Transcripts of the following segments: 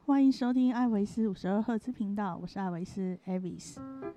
欢迎收听艾维斯52赫兹频道，我是艾维斯 Avis。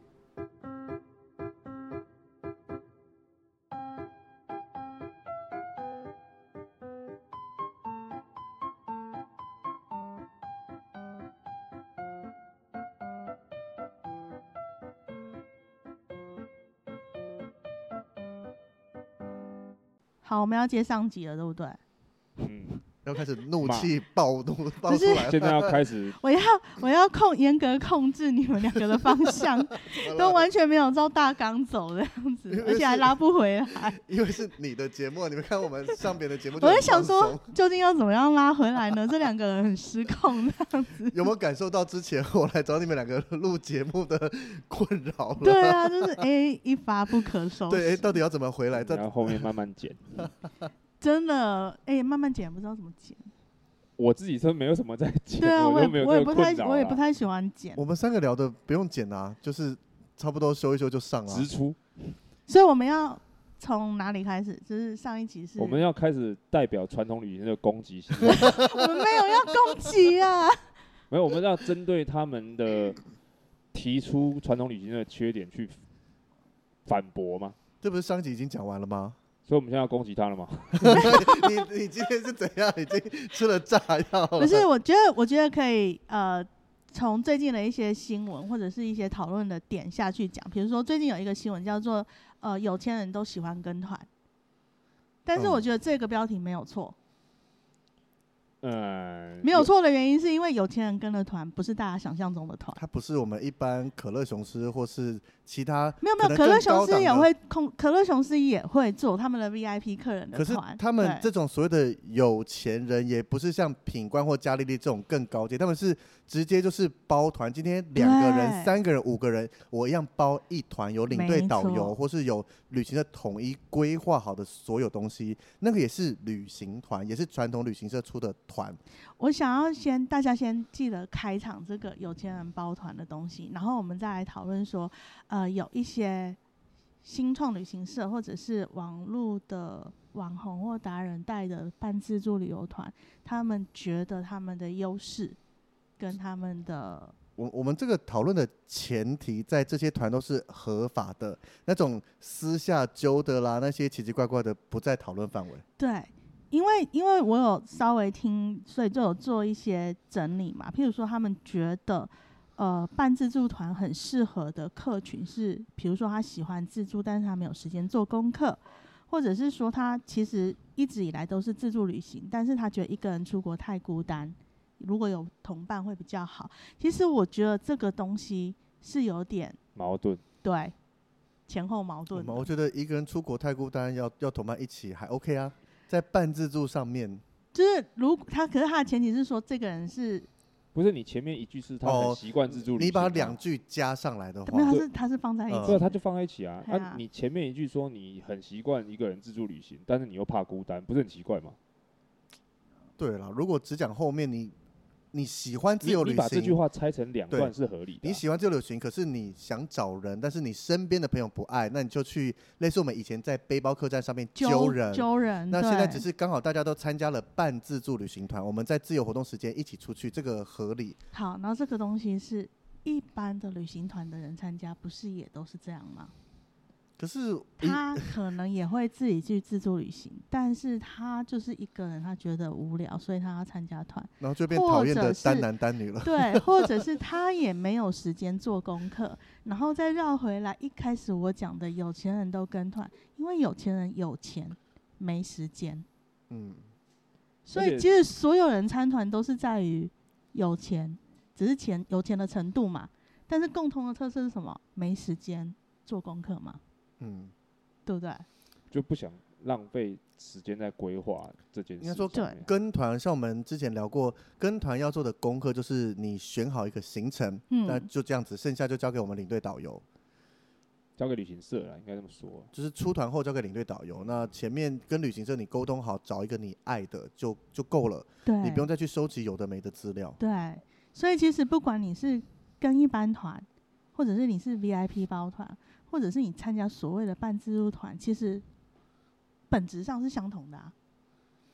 好，我们要接上集了，对不对？ 要开始怒气爆出来了。 现在要开始， 我要严格控制你们两个的方向，都完全没有照大纲走的样子，而且还拉不回来。 因为是你的节目，你们看我们上别的节目就我很在想说放松， 究竟要怎么样拉回来呢？这两个人很失控这样子。 有没有感受到之前我来找你们两个录节目的困扰了？ 对啊，就是一发不可收拾。 对，到底要怎么回来？ 然后后面慢慢剪。 真的，慢慢剪，不知道怎么剪。 我自己是没有什么在剪， 对啊， 我就没有这个困扰啦。 我也不太喜欢剪， 我们三个聊的不用剪啊，就是差不多修一修就上了。 直出。 所以我们要从哪里开始？就是上一集是我们要开始代表传统旅行的攻击性。 我们没有要攻击啊， 没有，我们要针对他们的提出传统旅行的缺点去反驳嘛。 这不是上集已经讲完了吗？ 所以我们现在要攻击他了吗？ 你今天是怎样？已经吃了炸药了？ 不是，我觉得可以从最近的一些新闻或者是一些讨论的点下去讲。比如说最近有一个新闻叫做有钱人都喜欢跟团，但是我觉得这个标题没有错。没有错的原因是因为有钱人跟的团不是大家想象中的团， 它不是我们一般可乐雄狮或是其他没有可乐雄狮也会做他们的 VIP 客人的团， 可是他们这种所谓的有钱人也不是像品冠或嘉利利这种更高阶，他们是直接就是包团，今天2个人、3个人、5个人，我一样包一团，有领队导游或是有旅行社统一规划好的所有东西，那个也是旅行团，也是传统旅行社出的团。 我想要大家先记得开场这个有钱人包团的东西，然后我们再来讨论说，有一些新创旅行社或者是网络的网红或达人带的半自助旅游团，他们觉得他们的优势跟他们的。 我们这个讨论的前提，在这些团都是合法的，那种私下揪的啦，那些奇奇怪怪的不在讨论范围。 对。因为我有稍微听，所以就有做一些整理嘛。譬如说，他们觉得，办自助团很适合的客群是，比如说他喜欢自助，但是他没有时间做功课，或者是说他其实一直以来都是自助旅行，但是他觉得一个人出国太孤单，如果有同伴会比较好。其实我觉得这个东西是有点矛盾， 对，前后矛盾。 我觉得一个人出国太孤单，要同伴一起还 OK 啊。在半自助上面， 就是可是他的前提是说，这个人是不是你前面一句是他很习惯自助旅行， 你把2句加上来的话， 没有，他是放在一起， 对，他就放在一起啊。 啊， 你前面一句说你很习惯一个人自助旅行，但是你又怕孤单，不是很奇怪吗？ 对了，如果只讲后面你喜欢自由旅行， 你把这句话拆成2段是合理的。 你喜欢自由旅行，可是你想找人，但是你身边的朋友不爱，那你就去类似我们以前在背包客栈上面揪人。那现在只是刚好大家都参加了半自助旅行团，我们在自由活动时间一起出去，这个合理。 好，然后这个东西是一般的旅行团的人参加，不是也都是这样吗？ 可是他可能也会自己去自助旅行，但是他就是一个人，他觉得无聊，所以他要参加团， 然后就变讨厌的单男单女了。 对，或者是他也没有时间做功课，然后再绕回来。一开始我讲的有钱人都跟团，因为有钱人有钱没时间，所以其实所有人参团都是在于有钱，只是有钱的程度嘛。但是共同的特色是什么？没时间做功课嘛。对不对？ 就不想浪费时间在规划这件事。 应该说，跟团像我们之前聊过，跟团要做的功课就是你选好一个行程，那就这样子，剩下就交给我们领队导游， 交给旅行社啦，应该这么说。 就是出团后交给领队导游，那前面跟旅行社你沟通好，找一个你爱的就够了，你不用再去收集有的没的资料。 对，所以其实不管你是跟一般团，或者是你是 VIP 包团，或者是你参加所谓的半自助团，其实本质上是相同的啊。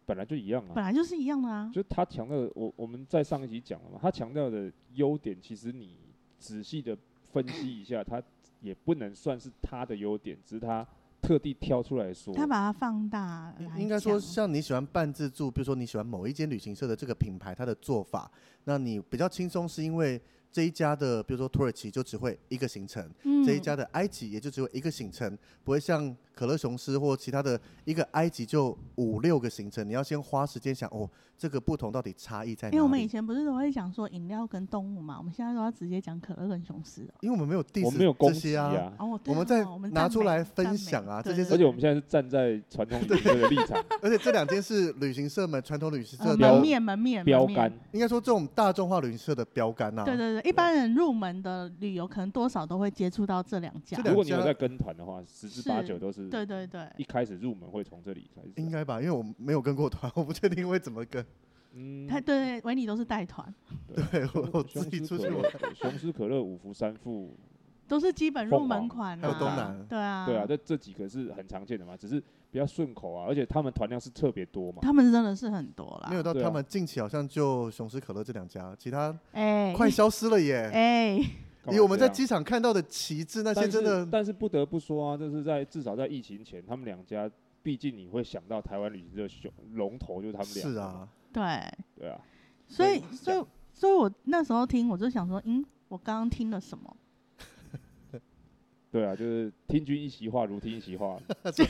本来就一样啊， 本来就是一样的啊。 就他强调的，我们在上一集讲了嘛，他强调的优点，其实你仔细的分析一下，他也不能算是他的优点，只是他特地挑出来说。 他把它放大来讲。 应该说，像你喜欢半自助，比如说你喜欢某一间旅行社的这个品牌，它的做法，那你比较轻松，是因为这一家的，比如说土耳其就只会一个行程，这一家的埃及也就只有一个行程，不会像可乐雄狮或其他的一个埃及就5、6个行程，你要先花时间想哦，这个不同到底差异在哪里？ 因为我们以前不是都会讲说饮料跟动物嘛，我们现在都要直接讲可乐跟雄狮了。 因为我们没有 diss 我们没有攻这些击啊， 我们在拿出来分享啊，这些是而且我们现在是站在传统旅行社的立场， 而且这2间是旅行社们传统旅行社的门面标杆， 应该说这种大众化旅行社的标杆啊。 对对对，一般人入门的旅游可能多少都会接触到这2家。 如果你有在跟团的话，10之8九都是。 对对对。 一开始入门会从这里开始。 应该吧，因为我没有跟过团，我不确定会怎么跟。 对，维尼都是带团。 对，我自己出去玩。 雄狮可乐5福3富。 都是基本入门款啊， 还有东南， 对啊， 对啊，这几个是很常见的嘛，只是比较顺口啊，而且他们团量是特别多嘛。 他们真的是很多啦， 没有到他们近期好像就雄狮可乐这2家，其他哎快消失了耶。以我们在机场看到的旗帜那些真的， 但是不得不说啊，就是至少在疫情前，他们2家，毕竟你会想到台湾旅行社龙头就是他们2家。 是啊， 对啊， 所以我那时候听我就想说，我刚刚听了什么？ 对啊，就是听君一席话，如听一席话。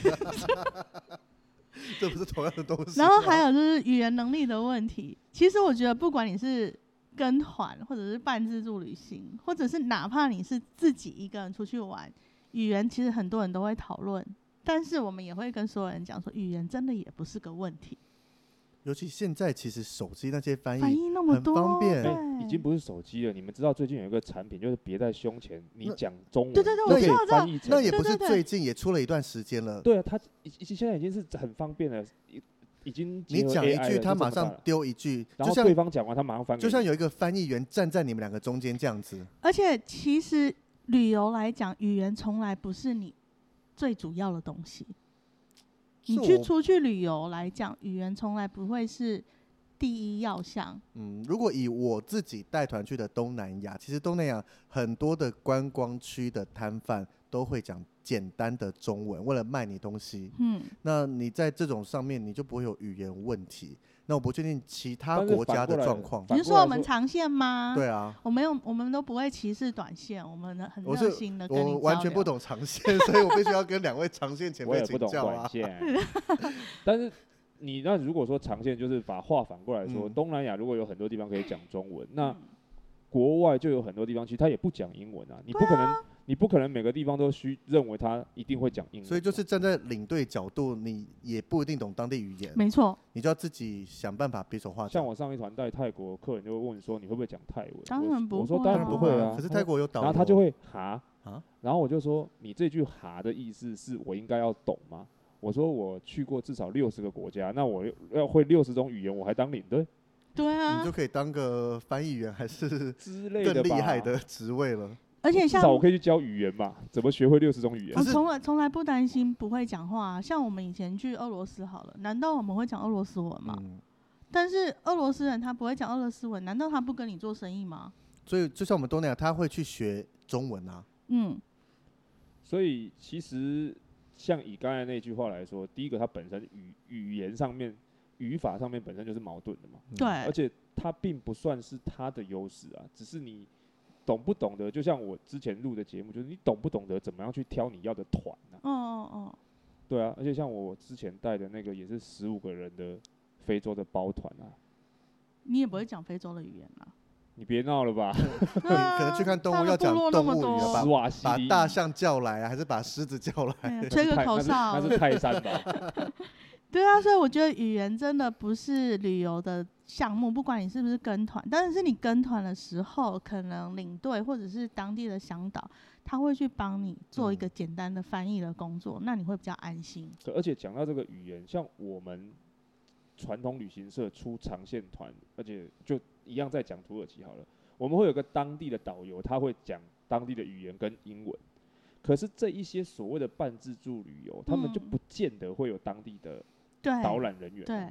这不是同样的东西。 然后还有就是语言能力的问题。其实我觉得，不管你是跟团，或者是半自助旅行，或者是哪怕你是自己一个人出去玩，语言其实很多人都会讨论。但是我们也会跟所有人讲说，语言真的也不是个问题。 尤其现在，其实手机那些翻译那么多， 很方便。 已经不是手机了。你们知道最近有一个产品，就是别在胸前，你讲中文， 对对对， 我知道翻译成。 那也不是最近，也出了一段时间了。 对啊，它现在已经是很方便了，已经你讲一句，他马上丢一句， 然后对方讲完，他马上翻。 就像有一个翻译员站在你们2个中间这样子。 而且其实旅游来讲，语言从来不是你最主要的东西。你出去旅游来讲，语言从来不会是第一要项。 如果以我自己带团去的东南亚，其实东南亚很多的观光区的摊贩都会讲简单的中文，为了卖你东西。那你在这种上面你就不会有语言问题。那我不确定其他国家的状况。 你是说我们长线吗？ 对啊， 我们都不会歧视短线，我们很热心的跟你交流。 我完全不懂长线，所以我必须要跟2位长线前辈请教啊。 我也不懂短线，但是那如果说长线，就是把话反过来说，东南亚如果有很多地方可以讲中文，那国外就有很多地方其实他也不讲英文啊，你不可能每个地方都认为他一定会讲英文。 所以就是站在领队角度，你也不一定懂当地语言。 没错， 你就要自己想办法比手画脚。 像我上一团带泰国客人就会问说，你会不会讲泰文？ 当然不会。 我说当然不会啊。 可是泰国有导游。 然后他就会哈啊，然后我就说，你这句哈的意思是我应该要懂吗？我说我去过至少60个国家，那我要会60种语言，我还当领队？ 对啊， 你就可以当个翻译员，还是更之类的厉害的职位了。 而且像至少我可以去教语言嘛，怎么学会60种语言？ 我从来不担心不会讲话啊。像我们以前去俄罗斯好了，难道我们会讲俄罗斯文吗？但是俄罗斯人他不会讲俄罗斯文，难道他不跟你做生意吗？ 所以就像我们东南亚，他会去学中文啊。 所以其实像以刚才那句话来说，第一个它本身语言上面、语法上面本身就是矛盾的嘛。 对。 而且它并不算是它的优势啊，只是你懂不懂得，就像我之前录的节目，就是你懂不懂得怎么样去挑你要的团啊。对啊，而且像我之前带的那个也是15个人的非洲的包团啊。 你也不会讲非洲的语言啊？ 你别闹了吧！ 可能去看动物要讲动物语了吧？把大象叫来啊，还是把狮子叫来？ 吹个口哨， 那是泰山吧？ 对啊，所以我觉得语言真的不是旅游的项目，不管你是不是跟团，但是你跟团的时候，可能领队或者是当地的向导，他会去帮你做一个简单的翻译的工作，那你会比较安心。 而且讲到这个语言，像我们传统旅行社出长线团，而且就一样在讲土耳其好了，我们会有个当地的导游，他会讲当地的语言跟英文。可是这一些所谓的半自助旅游，他们就不见得会有当地的导览人员。 对，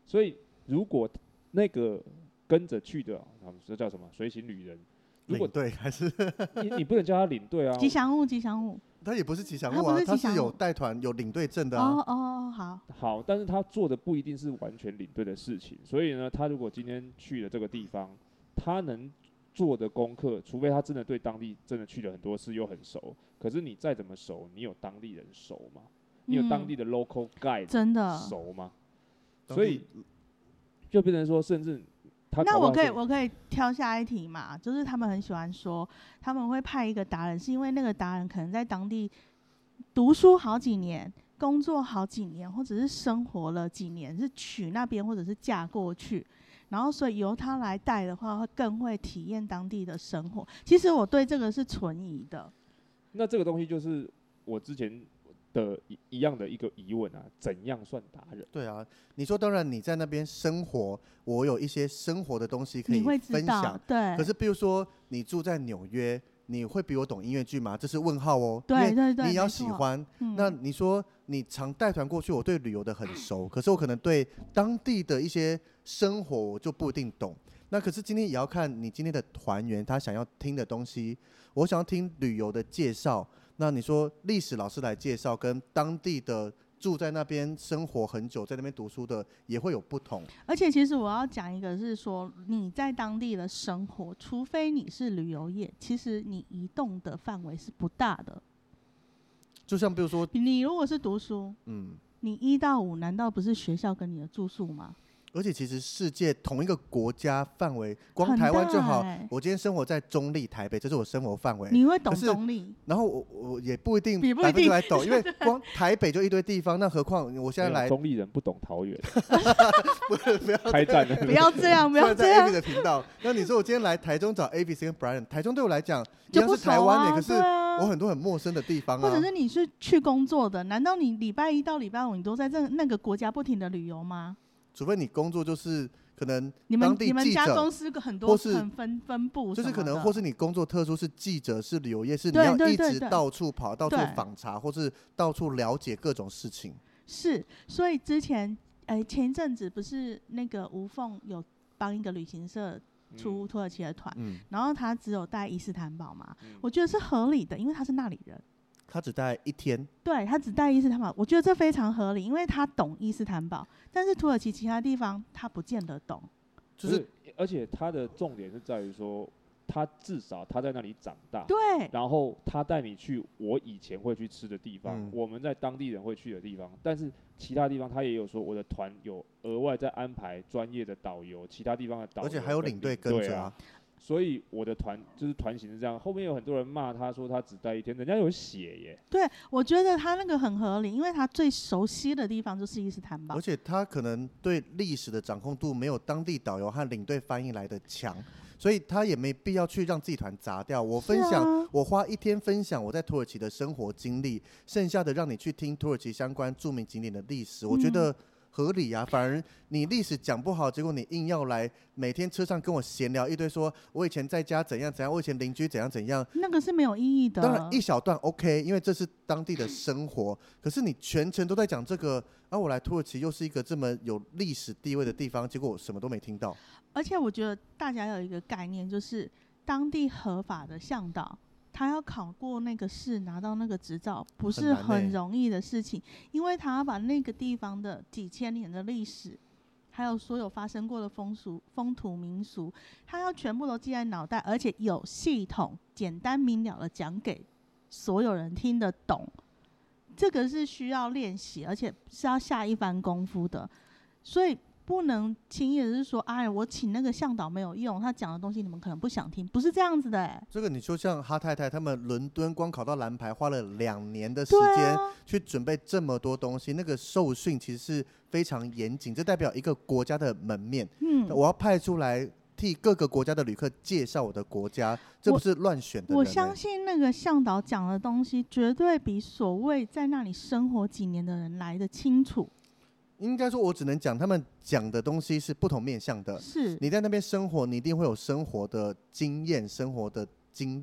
所以如果那个跟着去的，这叫什么随行旅人？如果领队还是你不能叫他领队啊， 吉祥物，吉祥物。 他也不是吉祥物啊，他是有带团有领队证的啊。 好， 但是他做的不一定是完全领队的事情，所以呢，他如果今天去了这个地方，他能做的功课，除非他真的对当地真的去了很多次又很熟，可是你再怎么熟，你有当地人熟吗？你有当地的 local guide 真的熟吗？所以就变成说，甚至那我可以挑下一题嘛，就是他们很喜欢说他们会派一个达人，是因为那个达人可能在当地读书好几年，工作好几年，或者是生活了几年，是娶那边或者是嫁过去，然后所以由他来带的话，会更会体验当地的生活。其实我对这个是存疑的。 那这个东西就是我之前的一样的一个疑问啊，怎样算达人？ 对啊，你说当然你在那边生活，我有一些生活的东西可以分享， 对。 可是比如说你住在纽约，你会比我懂音乐剧吗？这是问号哦。 对， 你也要喜欢。那你说你常带团过去，我对旅游的很熟，可是我可能对当地的一些生活我就不一定懂。那可是今天也要看你今天的团员他想要听的东西。我想要听旅游的介绍，那你说历史老师来介绍，跟当地的住在那边生活很久在那边读书的也会有不同。 而且其实我要讲一个是说，你在当地的生活，除非你是旅游业，其实你移动的范围是不大的。 就像比如说你如果是读书，你1到5难道不是学校跟你的住宿吗？ 而且其实世界同一个国家范围，光台湾就好。我今天生活在中立台北，这是我生活范围。 你会懂中立， 然后我也不一定100%来懂，因为光台北就一堆地方，那何况我现在来中立人不懂桃园， 不要开战了， 不要这样，不要这样。 在 AV 的频道，那你说我今天来台中找 ABC 跟 Brian， 台中对我来讲一样是台湾可是我很多很陌生的地方啊。 或者是你是去工作的，难道你礼拜1到礼拜5你都在那个国家不停的旅游吗？ 除非你工作就是可能当地记者，你们家公司很多很分布， 就是可能或是你工作特殊是记者是旅游业，是你要一直到处跑，到处访查，或是到处了解各种事情。 是，所以之前前一阵子不是那个吴凤有帮一个旅行社出土耳其的团，然后他只有带伊斯坦堡嘛，我觉得是合理的，因为他是那里人。 他只带1天， 对，他只带伊斯坦堡，我觉得这非常合理，因为他懂伊斯坦堡，但是土耳其其他地方他不见得懂。 就是而且他的重点是在于说，他至少他在那里长大， 对， 然后他带你去我以前会去吃的地方，我们在当地人会去的地方，但是其他地方他也有说我的团有额外在安排专业的导游，其他地方的导游， 而且还有领队跟着啊。 所以我的团就是团型是这样，后面有很多人骂他说他只带1天，人家有写耶。 对，我觉得他那个很合理，因为他最熟悉的地方就是伊斯坦堡， 而且他可能对历史的掌控度没有当地导游和领队翻译来的强，所以他也没必要去让自己团砸掉。我分享，我花1天分享我在土耳其的生活经历，剩下的让你去听土耳其相关著名景点的历史，我觉得合理啊。反而你历史讲不好，结果你硬要来每天车上跟我闲聊一堆，说我以前在家怎样怎样，我以前邻居怎样怎样， 那个是没有意义的。 当然一小段 OK， 因为这是当地的生活。可是你全程都在讲这个，我来土耳其又是一个这么有历史地位的地方，结果我什么都没听到。 而且我觉得大家有一个概念，就是当地合法的向导，他要考过那个试，拿到那个执照，不是很容易的事情，因为他要把那个地方的几千年的历史，还有所有发生过的风土民俗，他要全部都记在脑袋，而且有系统、简单明了的讲给所有人听得懂。这个是需要练习，而且是要下一番功夫的，所以不能轻易的是说，我请那个向导没有用，他讲的东西你们可能不想听，不是这样子的。 这个你说像哈太太他们伦敦光考到蓝牌花了2年的时间去准备这么多东西，那个受训其实是非常严谨，这代表一个国家的门面。我要派出来替各个国家的旅客介绍我的国家，这不是乱选的人。 我相信那个向导讲的东西绝对比所谓在那里生活几年的人来得清楚。 应该说我只能讲他们讲的东西是不同面向的。 是你在那边生活，你一定会有生活的经验、生活的经历。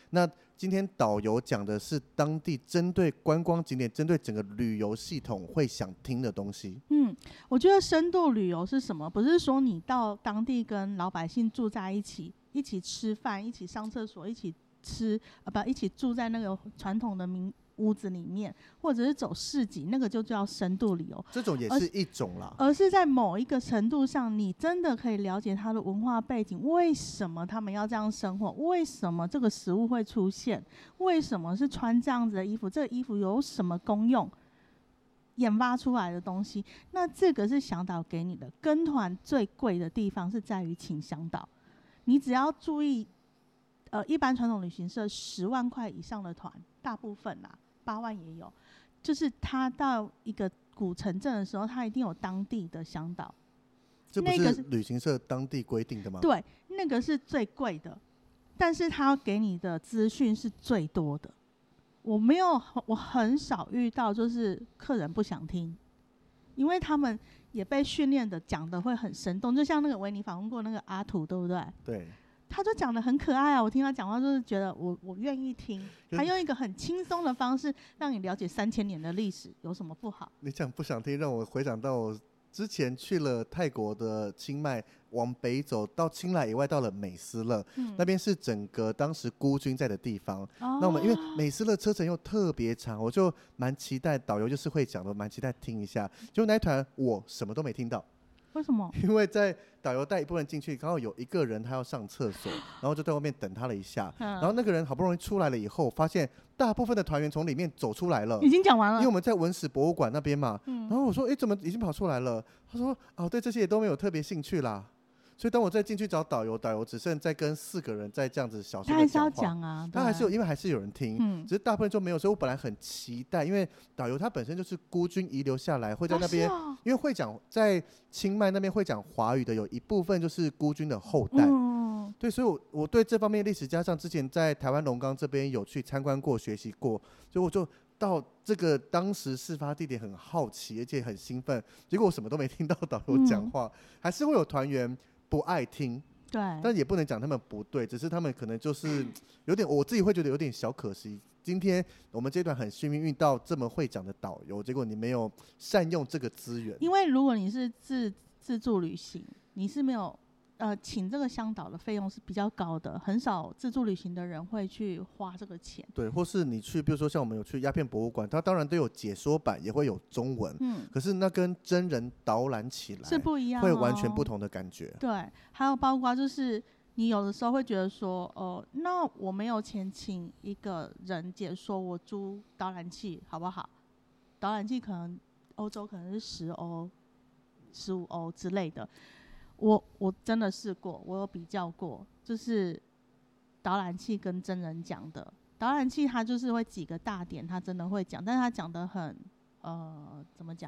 那今天导游讲的是当地针对观光景点、针对整个旅游系统会想听的东西。 我觉得深度旅游是什么？不是说你到当地跟老百姓住在一起，一起吃饭，一起上厕所，一起吃一起住在那个传统的屋子里面，或者是走市集，那个就叫深度旅游。 这种也是一种啦， 而是在某一个程度上，你真的可以了解他的文化背景，为什么他们要这样生活，为什么这个食物会出现，为什么是穿这样子的衣服，这个衣服有什么功用，研发出来的东西。那这个是向导给你的。跟团最贵的地方是在于请向导，你只要注意，一般传统旅行社10万块以上的团，大部分啦，8万也有，就是他到一个古城镇的时候，他一定有当地的向导。 这不是旅行社当地规定的吗？ 对，那个是最贵的，但是他给你的资讯是最多的。我很少遇到就是客人不想听，因为他们也被训练的讲的会很生动，就像那个维尼访问过那个阿土，对不对？ 对。 他就讲得很可爱啊，我听他讲话就是觉得我愿意听，他用一个很轻松的方式让你了解3000年的历史，有什么不好？ 你讲不想听，让我回想到我之前去了泰国的清迈，往北走到清莱以外，到了美斯乐，那边是整个当时孤军在的地方。那我们因为美斯乐车程又特别长，我就蛮期待导游就是会讲的，蛮期待听一下。结果那一团我什么都没听到。 为什么？ 因为在导游带一部分人进去，刚好有一个人他要上厕所，然后就在外面等他了一下。然后那个人好不容易出来了以后，发现大部分的团员从里面走出来了， 已经讲完了。 因为我们在文史博物馆那边嘛。然后我说：“怎么已经跑出来了？”他说：“哦，对这些也都没有特别兴趣啦。”所以当我再进去找导游，导游只剩在跟4个人在这样子小声的讲话。他还是要讲啊， 他还是有，因为还是有人听，只是大部分就没有。所以我本来很期待，因为导游他本身就是孤军遗留下来，会在那边，因为会讲在清迈那边会讲华语的，有一部分就是孤军的后代。对，所以我对这方面历史，加上之前在台湾龙岗这边有去参观过、学习过，所以我就到这个当时事发地点很好奇，而且很兴奋。结果我什么都没听到导游讲话，还是会有团员不爱听， 对， 但也不能讲他们不对，只是他们可能就是有点，我自己会觉得有点小可惜。今天我们这段很幸运遇到这么会讲的导游，结果你没有善用这个资源。 因为如果你是自助旅行，你是没有请这个向导的费用是比较高的，很少自助旅行的人会去花这个钱。 对，或是你去，比如说像我们有去鸦片博物馆，它当然都有解说版，也会有中文，可是那跟真人导览起来是不一样， 会完全不同的感觉。 对，还有包括就是你有的时候会觉得说，那我没有钱请一个人解说，我租导览器好不好？导览器可能欧洲可能是10欧、15欧之类的。我真的试过，我有比较过，就是导览器跟真人讲的。导览器它就是会几个大点，它真的会讲，但是它讲的很怎么讲？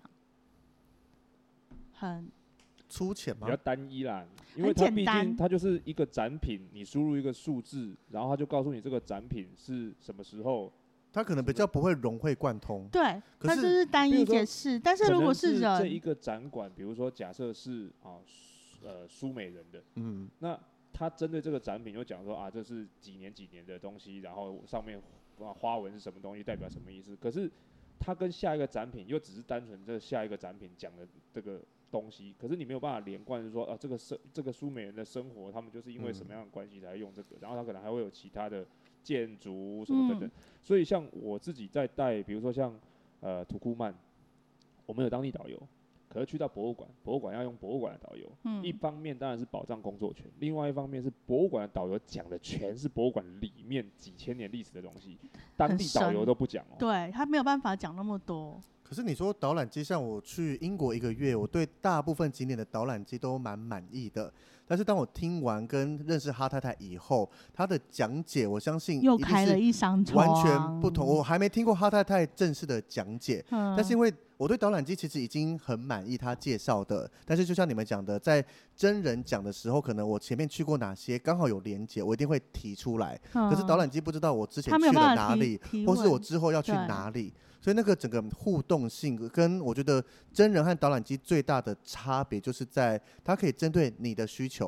很粗浅吗？ 比较单一啦，因为它毕竟它就是一个展品，你输入一个数字，然后它就告诉你这个展品是什么时候。 它可能比较不会融会贯通。 对，它就是单一解释。但是如果是人， 这一个展馆，比如说假设是苏美人的，那他针对这个展品就讲说这是几年的东西，然后上面花纹是什么东西，代表什么意思？可是他跟下一个展品又只是单纯这下一个展品讲的这个东西，可是你没有办法连贯，是说这个苏美人的生活，他们就是因为什么样的关系才用这个，然后他可能还会有其他的建筑什么等等。所以像我自己在带，比如说像土库曼，我们有当地导游。可是去到博物馆，博物馆要用博物馆的导游，一方面当然是保障工作权，另外一方面是博物馆的导游讲的全是博物馆里面几千年历史的东西，当地导游都不讲哦。 对，他没有办法讲那么多。 可是你说导览机，像我去英国1个月，我对大部分景点的导览机都蛮满意的。但是当我听完跟认识哈太太以后，他的讲解我相信又开了一扇窗， 完全不同。我还没听过哈太太正式的讲解，但是因为我对导览机其实已经很满意他介绍的，但是就像你们讲的，在真人讲的时候，可能我前面去过哪些刚好有连结，我一定会提出来。可是导览机不知道我之前去了哪里，或是我之后要去哪里，所以那个整个互动性跟我觉得真人和导览机最大的差别就是在它可以针对你的需求。比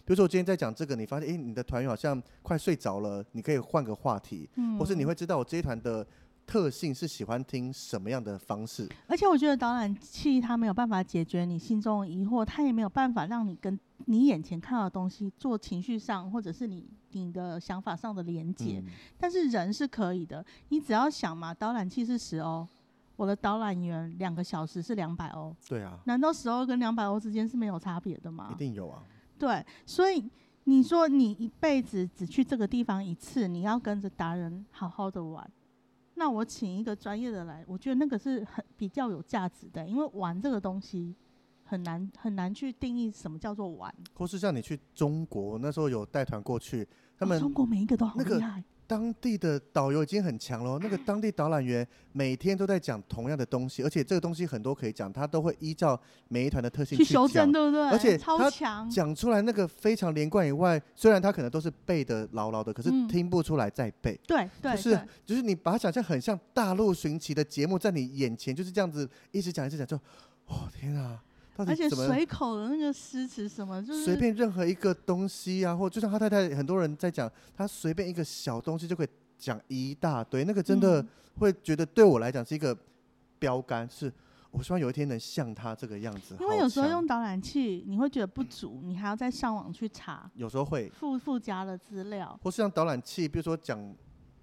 如说我今天在讲这个，你发现你的团员好像快睡着了，你可以换个话题，或是你会知道我这一团的特性是喜欢听什么样的方式。 而且我觉得导览器它没有办法解决你心中的疑惑，它也没有办法让你跟你眼前看到的东西做情绪上或者是你的想法上的连接，但是人是可以的。你只要想嘛，导览器是10欧，我的导览员2个小时是200欧， 对啊， 难道10欧跟200欧之间是没有差别的吗？ 一定有啊。 对，所以你说你一辈子只去这个地方一次，你要跟着达人好好的玩，那我请一个专业的来，我觉得那个是比较有价值的，因为玩这个东西很难去定义什么叫做玩。 或是像你去中国，那时候有带团过去，他们中国每一个都好厉害。 当地的导游已经很强了，那个当地导览员每天都在讲同样的东西，而且这个东西很多可以讲，他都会依照每一团的特性去修正，对不对？ 而且超强， 讲出来那个非常连贯以外，虽然他可能都是背的牢牢的，可是听不出来再背。 对， 就是你把它想象很像大陆寻奇的节目，在你眼前就是这样子一直讲一直讲，就天啊！ 而且随口的那个诗词什么，就是随便任何一个东西啊，或就像他太太，很多人在讲，他随便一个小东西就可以讲一大堆，那个真的会觉得对我来讲是一个标杆，是我希望有一天能像他这个样子。 因为有时候用导览器你会觉得不足，你还要再上网去查， 有时候会附加的资料， 或是像导览器，比如说讲，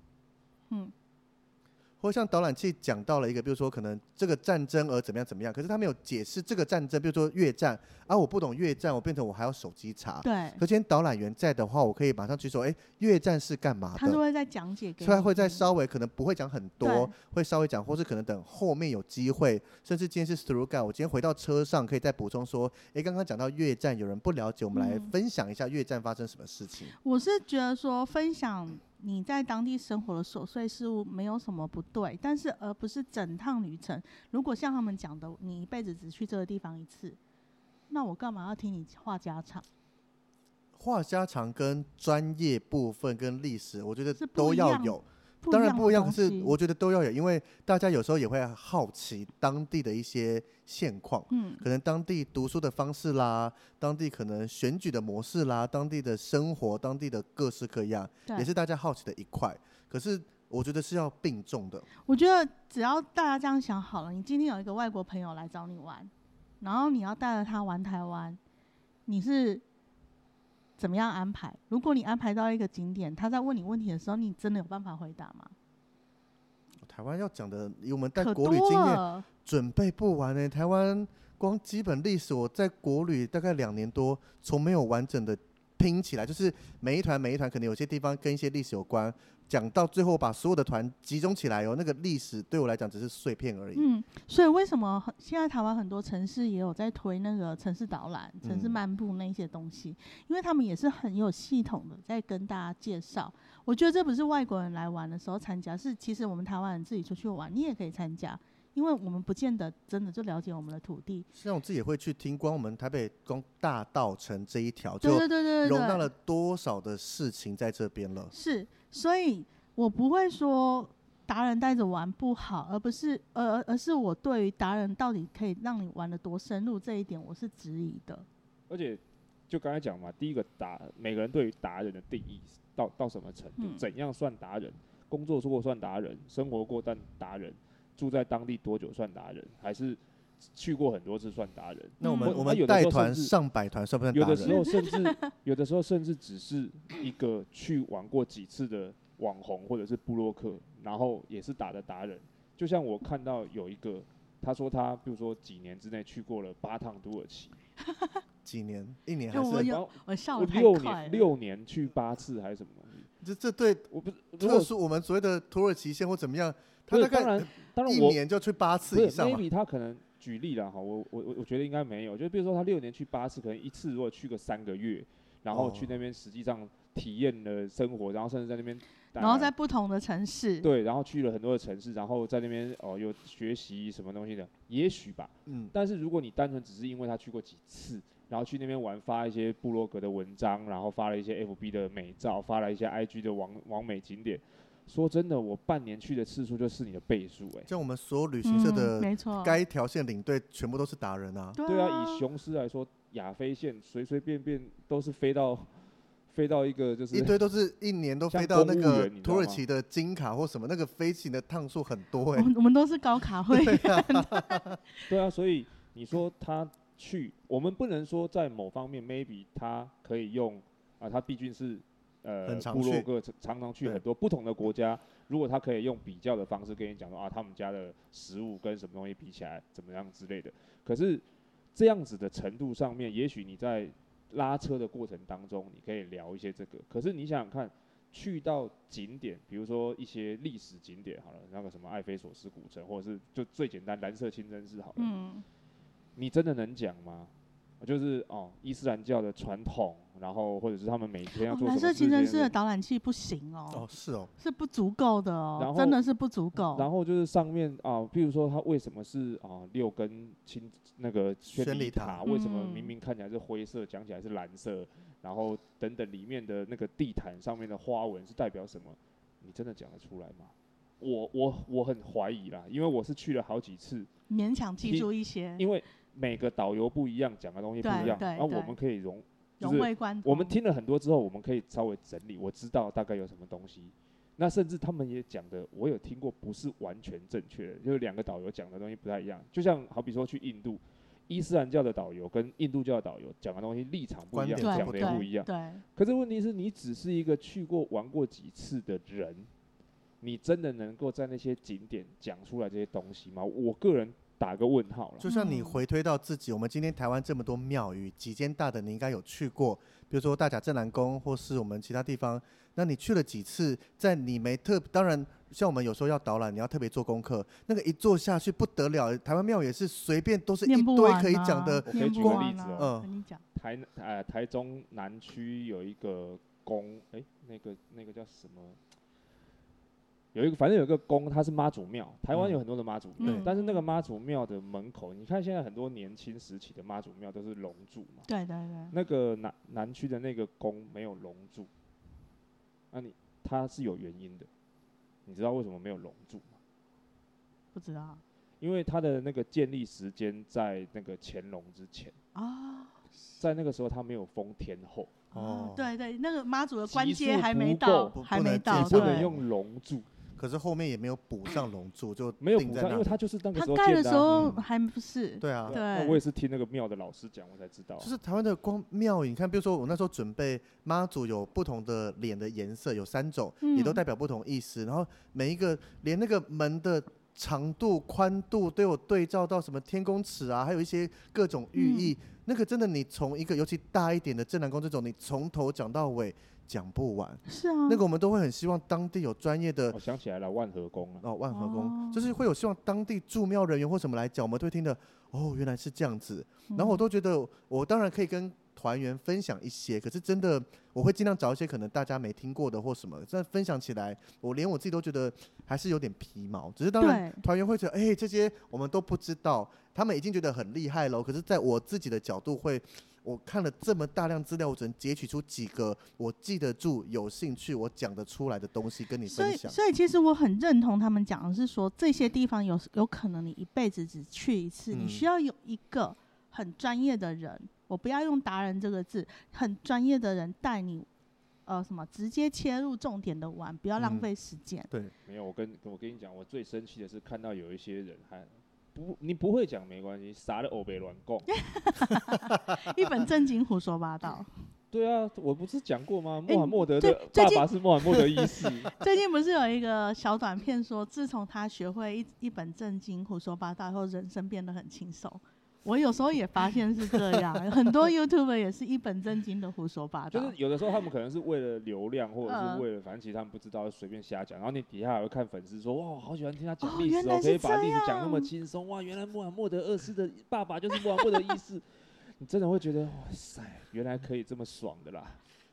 或像导览器讲到了一个，比如说可能这个战争而怎么样怎么样，可是他没有解释这个战争，比如说越战啊，我不懂越战，我变成我还要手机查。 对。 可今天导览员在的话，我可以马上举手，越战是干嘛的？ 他是会再讲解给你， 所以他会再稍微可能不会讲很多，会稍微讲，或是可能等后面有机会，甚至今天是 Struga， 我今天回到车上可以再补充说，刚刚讲到越战，有人不了解，我们来分享一下越战发生什么事情。 我是觉得说分享你在当地生活的琐碎事物没有什么不对，但是而不是整趟旅程。如果像他们讲的，你一辈子只去这个地方一次，那我干嘛要听你话家常？ 话家常跟专业部分跟历史，我觉得都要有。 当然不一样，可是我觉得都要有，因为大家有时候也会好奇当地的一些现况，可能当地读书的方式啦，当地可能选举的模式啦，当地的生活，当地的各式各样，也是大家好奇的一块。可是我觉得是要并重的。 我觉得只要大家这样想好了，你今天有一个外国朋友来找你玩，然后你要带着他玩台湾，你是怎么样安排？如果你安排到一个景点，他在问你问题的时候，你真的有办法回答吗？ 台湾要讲的，以我们带国旅经验，准备不完台湾光基本历史，我在国旅大概2年多，从没有完整的拼起来，就是每一团可能有些地方跟一些历史有关，讲到最后把所有的团集中起来那个历史对我来讲只是碎片而已。 所以为什么现在台湾很多城市也有在推那个城市导览、城市漫步那些东西，因为他们也是很有系统的在跟大家介绍。我觉得这不是外国人来玩的时候参加，是其实我们台湾人自己出去玩，你也可以参加。因为我们不见得真的就了解我们的土地， 像我自己也会去听，光我们台北光大稻埕这一条就容纳了多少的事情在这边了。 是，所以我不会说达人带着玩不好，而是我对于达人到底可以让你玩得多深入这一点，我是质疑的。 而且就刚才讲嘛，第一个每个人对于达人的定义到什么程度，怎样算达人？工作过算达人，生活过但达人。住在当地多久算达人，还是去过很多次算达人？ 那我们带团上百团算不算达人？ 有的时候甚至只是一个去玩过几次的网红或者是部落客，然后也是打的达人。就像我看到有一个，他说他比如说几年之内去过了8趟土耳其。 几年？1年还是？我笑得太快了。 6年去8次还是什么东西？ 这对我不特殊，我们所谓的土耳其线或怎么样？他大概1年就去8次以上。 maybe 他可能举例啦，我觉得应该没有。就比如说他6年去8次，可能一次如果去个3个月，然后去那边实际上体验了生活，然后甚至在那边， 然后在不同的城市， 对，然后去了很多的城市，然后在那边有学习什么东西的，也许吧。但是如果你单纯只是因为他去过几次，然后去那边玩，发一些部落格的文章，然后发了一些 FB 的美照，发了一些 IG 的网美景点。 说真的，我半年去的次数就是你的倍数像我们所有旅行社的没错， 该条线领队全部都是达人啊。 对啊，以雄狮来说，亚非线随随便便都是飞到一个就是一堆都是一年都飞到那个土耳其的金卡或什么，那个飞行的趟数很多我们都是高卡会员。 对啊，所以你说他去，我们不能说在某方面 maybe 他可以用他毕竟是部落客常常去很多不同的国家，如果他可以用比较的方式跟你讲说他们家的食物跟什么东西比起来怎么样之类的，可是这样子的程度上面，也许你在拉车的过程当中，你可以聊一些这个。可是你想想看，去到景点，比如说一些历史景点好了，那个什么艾菲索斯古城，或者是就最简单蓝色清真寺好了，你真的能讲吗？就是伊斯兰教的传统，然后或者是他们每天要做什么事情。蓝色清真寺的导览器不行是不足够的真的是不足够。 然后就是上面譬如说它为什么是6根那个宣礼塔，为什么明明看起来是灰色，讲起来是蓝色，然后等等里面的那个地毯上面的花纹是代表什么？你真的讲得出来吗？我很怀疑啦，因为我是去了好几次， 勉强记住一些， 因为每个导游不一样，讲的东西不一样，然后我们可以融会贯通。我们听了很多之后，我们可以稍微整理，我知道大概有什么东西。那甚至他们也讲的，我有听过不是完全正确的，就是2个导游讲的东西不太一样。就像好比说去印度，伊斯兰教的导游跟印度教的导游讲的东西立场不一样，讲的也不一样。 对。 可是问题是你只是一个去过玩过几次的人，你真的能够在那些景点讲出来这些东西吗？我个人打个问号了。 就像你回推到自己，我们今天台湾这么多庙宇，几间大的你应该有去过，比如说大甲镇澜宫或是我们其他地方，那你去了几次，在你没当然像我们有时候要导览，你要特别做功课，那个一做下去不得了，台湾庙也是随便都是一堆可以讲的。 我可以举个例子台中南区有一个宫，那个叫什么？反正有一个宫，它是妈祖庙。台湾有很多的妈祖庙，但是那个妈祖庙的门口，你看现在很多年轻时期的妈祖庙都是龙柱嘛。 对。 那个南区的那个宫没有龙柱，它是有原因的。你知道为什么没有龙柱吗？ 不知道。 因为它的那个建立时间在那个乾隆之前在那个时候它没有封天后。 对，那个妈祖的官阶还没到， 你不能用龙柱。 可是后面也没有补上龙柱，就没有补上，因为他就是那个时候他盖的时候还不是。 对啊， 我也是听那个庙的老师讲，我才知道。 就是台湾的光庙宇，你看，比如说我那时候准备妈祖有不同的脸的颜色，有3种，也都代表不同意思。然后每一个连那个门的长度、宽度都有对照到什么天公尺啊，还有一些各种寓意。那个真的，你从一个尤其大一点的镇澜宫这种，你从头讲到尾。讲不完， 是啊， 那个我们都会很希望当地有专业的。 我想起来了，万和宫万和宫就是会有希望当地驻庙人员或什么来讲，我们都会听的。原来是这样子。然后我都觉得，我当然可以跟团员分享一些，可是真的我会尽量找一些可能大家没听过的或什么，这分享起来，连我自己都觉得还是有点皮毛。只是当然团员会觉得，这些我们都不知道，他们已经觉得很厉害了。可是在我自己的角度我看了这么大量资料，我只能截取出几个我记得住、有兴趣、我讲得出来的东西跟你分享。 所以其实我很认同他们讲的是说，这些地方有可能你一辈子只去一次，你需要有一个很专业的人，我不要用达人这个字，很专业的人带你，直接切入重点的玩，不要浪费时间。 对， 没有，我跟你讲，我最生气的是看到有一些人你不会讲没关系，啥的欧北乱讲， 一本正经胡说八道。 对啊，我不是讲过吗？穆罕默德的爸爸是穆罕默德一世。 最近不是有一个小短片说，自从他学会一本正经胡说八道后，人生变得很轻松。我有时候也发现是这样，很多 YouTuber 也是一本正经的胡说八道。 就是有的时候他们可能是为了流量，或者是为了反正其实他们不知道，随便瞎讲。然后你底下还会看粉丝说，哇，好喜欢听他讲历史可以把历史讲那么轻松。哇，原来穆罕默德2世的爸爸就是穆罕默德1世。你真的会觉得，哇塞，原来可以这么爽的啦。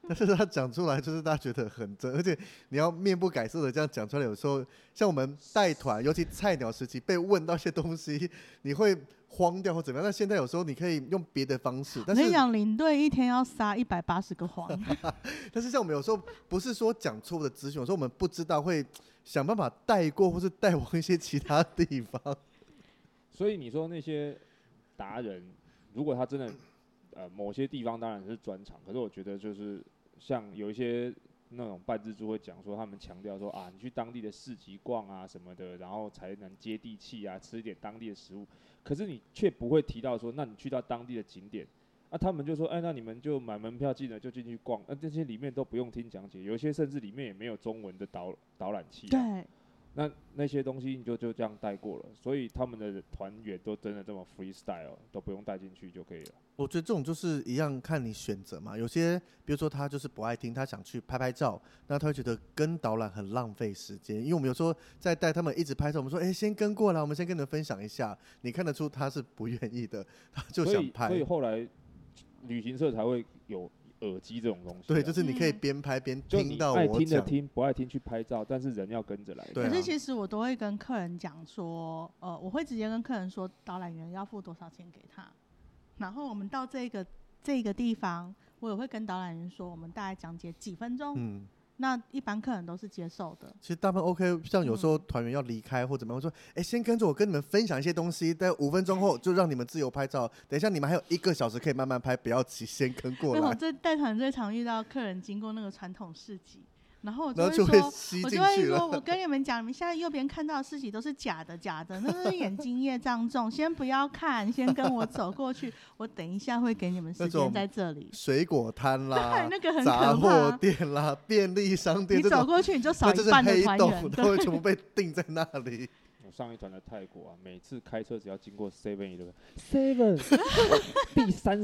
但是他讲出来就是大家觉得很真，而且你要面不改色的这样讲出来，有时候像我们带团，尤其菜鸟时期被问到一些东西，你会慌掉或怎么样。但现在有时候你可以用别的方式。但是我跟你讲，领队一天要撒180个谎。 但是像我们有时候不是说讲错误的资讯，有时候我们不知道会想办法带过，或是带往一些其他地方。 所以你说那些达人，如果他真的某些地方当然是专长，可是我觉得就是像有一些那种半自助会讲说，他们强调说啊，你去当地的市集逛啊什么的，然后才能接地气啊，吃一点当地的食物。可是你却不会提到说，那你去到当地的景点，啊，他们就说，哎，那你们就买门票进了就进去逛，那这些里面都不用听讲解，有一些甚至里面也没有中文的导览器、啊。 对。 那些东西你就这样带过了，所以他们的团员都真的这么 freestyle， 都不用带进去就可以了。 我觉得这种就是一样看你选择嘛。有些比如说他就是不爱听，他想去拍拍照，那他会觉得跟导览很浪费时间。因为我们有时候在带他们一直拍照，我们说先跟过来，我们先跟你们分享一下。你看得出他是不愿意的，他就想拍。 所以后来旅行社才会有耳机这种东西、啊。 对，就是你可以边拍边听到我讲。 爱听的听，不爱听去拍照，但是人要跟着来。 对啊。 可是其实我都会跟客人讲说，我会直接跟客人说，导览员要付多少钱给他。然后我们到这个地方，我也会跟导览员说，我们大概讲解几分钟。那一般客人都是接受的。 其实大部分 OK， 像有时候团员要离开或怎么样，我说先跟着我跟你们分享一些东西，在5分钟后就让你们自由拍照。等一下你们还有1个小时可以慢慢拍，不要急，先跟过来。 我这带团最常遇到客人经过那个传统市集。然后我就会说，我跟你们讲，你们现在右边看到的市集都是假的，那是眼睛业障重，先不要看，先跟我走过去，我等一下会给你们时间在这里。 水果摊啦， 那个很可怕， 杂货店啦，便利商店， 你走过去你就少一半的团员， 都会全部被定在那里。 我上一团的泰国啊，每次开车只要经过 7-Eleven， 第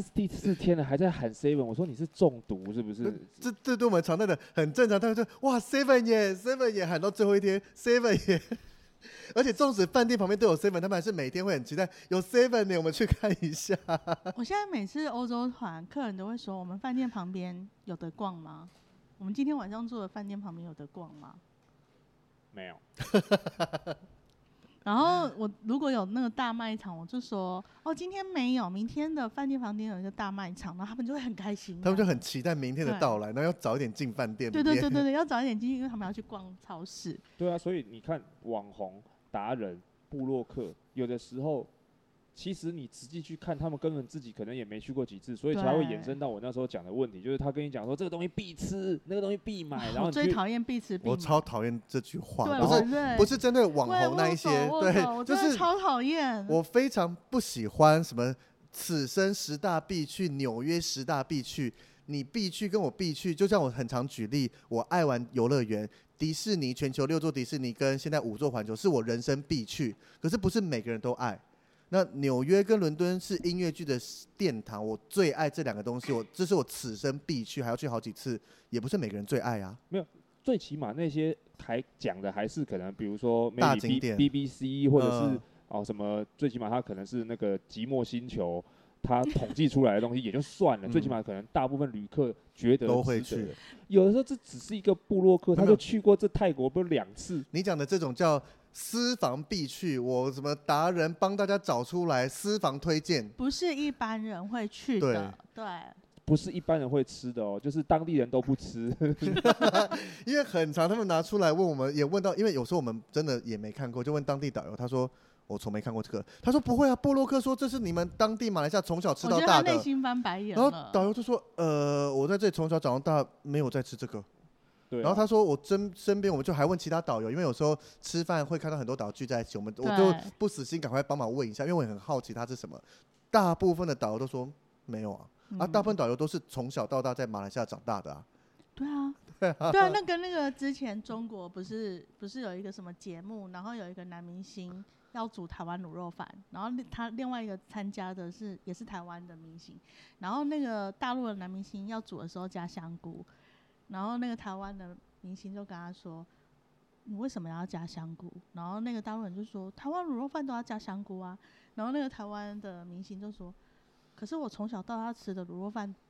34天了还在喊 7， 我说你是中毒是不是？ 这对我们常态的很正常，他们说哇 7耶 7耶，喊到最后一天 7耶。而且纵使饭店旁边都有 7， 他们还是每天会很期待有7耶，我们去看一下。 我现在每次欧洲团，客人都会说，我们饭店旁边有得逛吗？我们今天晚上住的饭店旁边有得逛吗？ 没有。 然后我如果有那个大卖场，我就说今天没有，明天的饭店旁边有一个大卖场，然后他们就会很开心， 他们就很期待明天的到来，然后要早一点进饭店。 对，要早一点进去，因为他们要去逛超市。 对啊，所以你看网红、达人、部落客，有的时候其实你实际去看，他们根本自己可能也没去过几次，所以才会衍生到我那时候讲的问题，就是他跟你讲说这个东西必吃，那个东西必买，然后我最讨厌必吃必买， 我超讨厌这句话， 不是针对网红那一些，对， 就是超讨厌。 我非常不喜欢什么此生10大必去，纽约10大必去，你必去跟我必去，就像我很常举例，我爱玩游乐园。迪士尼全球6座迪士尼跟现在5座环球是我人生必去，可是不是每个人都爱。那纽约跟伦敦是音乐剧的殿堂，我最爱这2个东西，这是我此生必去，还要去好几次，也不是每个人最爱啊。 没有，最起码那些还讲的还是可能，比如说大景点 BBC 或者是什么，最起码它可能是那个寂寞星球，它统计出来的东西也就算了，最起码可能大部分旅客觉得都会去。 有的时候这只是一个部落客，他就去过这泰国不是2次。 你讲的这种叫私房必去，我什么达人帮大家找出来私房推荐， 不是一般人会去的，对， 不是一般人会吃的哦，就是当地人都不吃。 因为很常他们拿出来问我们，也问到，因为有时候我们真的也没看过，就问当地导游，他说我从没看过这个，他说不会啊，部落客说这是你们当地马来西亚从小吃到大的， 我觉得他内心翻白眼了。 然后导游就说我在这里从小长到大没有在吃这个。 对啊， 然后他说我身边我们就还问其他导游，因为有时候吃饭会看到很多导游聚在一起，我就不死心赶快帮忙问一下，因为我很好奇他是什么。大部分的导游都说没有啊，大部分导游都是从小到大在马来西亚长大的啊。 对啊，对啊，那个之前中国不是有一个什么节目，然后有一个男明星要煮台湾卤肉饭，然后他另外一个参加的也是台湾的明星，然后那个大陆的男明星要煮的时候加香菇。然后那个台湾的明星就跟他说：“你为什么要加香菇？”然后那个大陆人就说：“台湾卤肉饭都要加香菇啊。”然后那个台湾的明星就说：“可是我从小到大吃的卤肉饭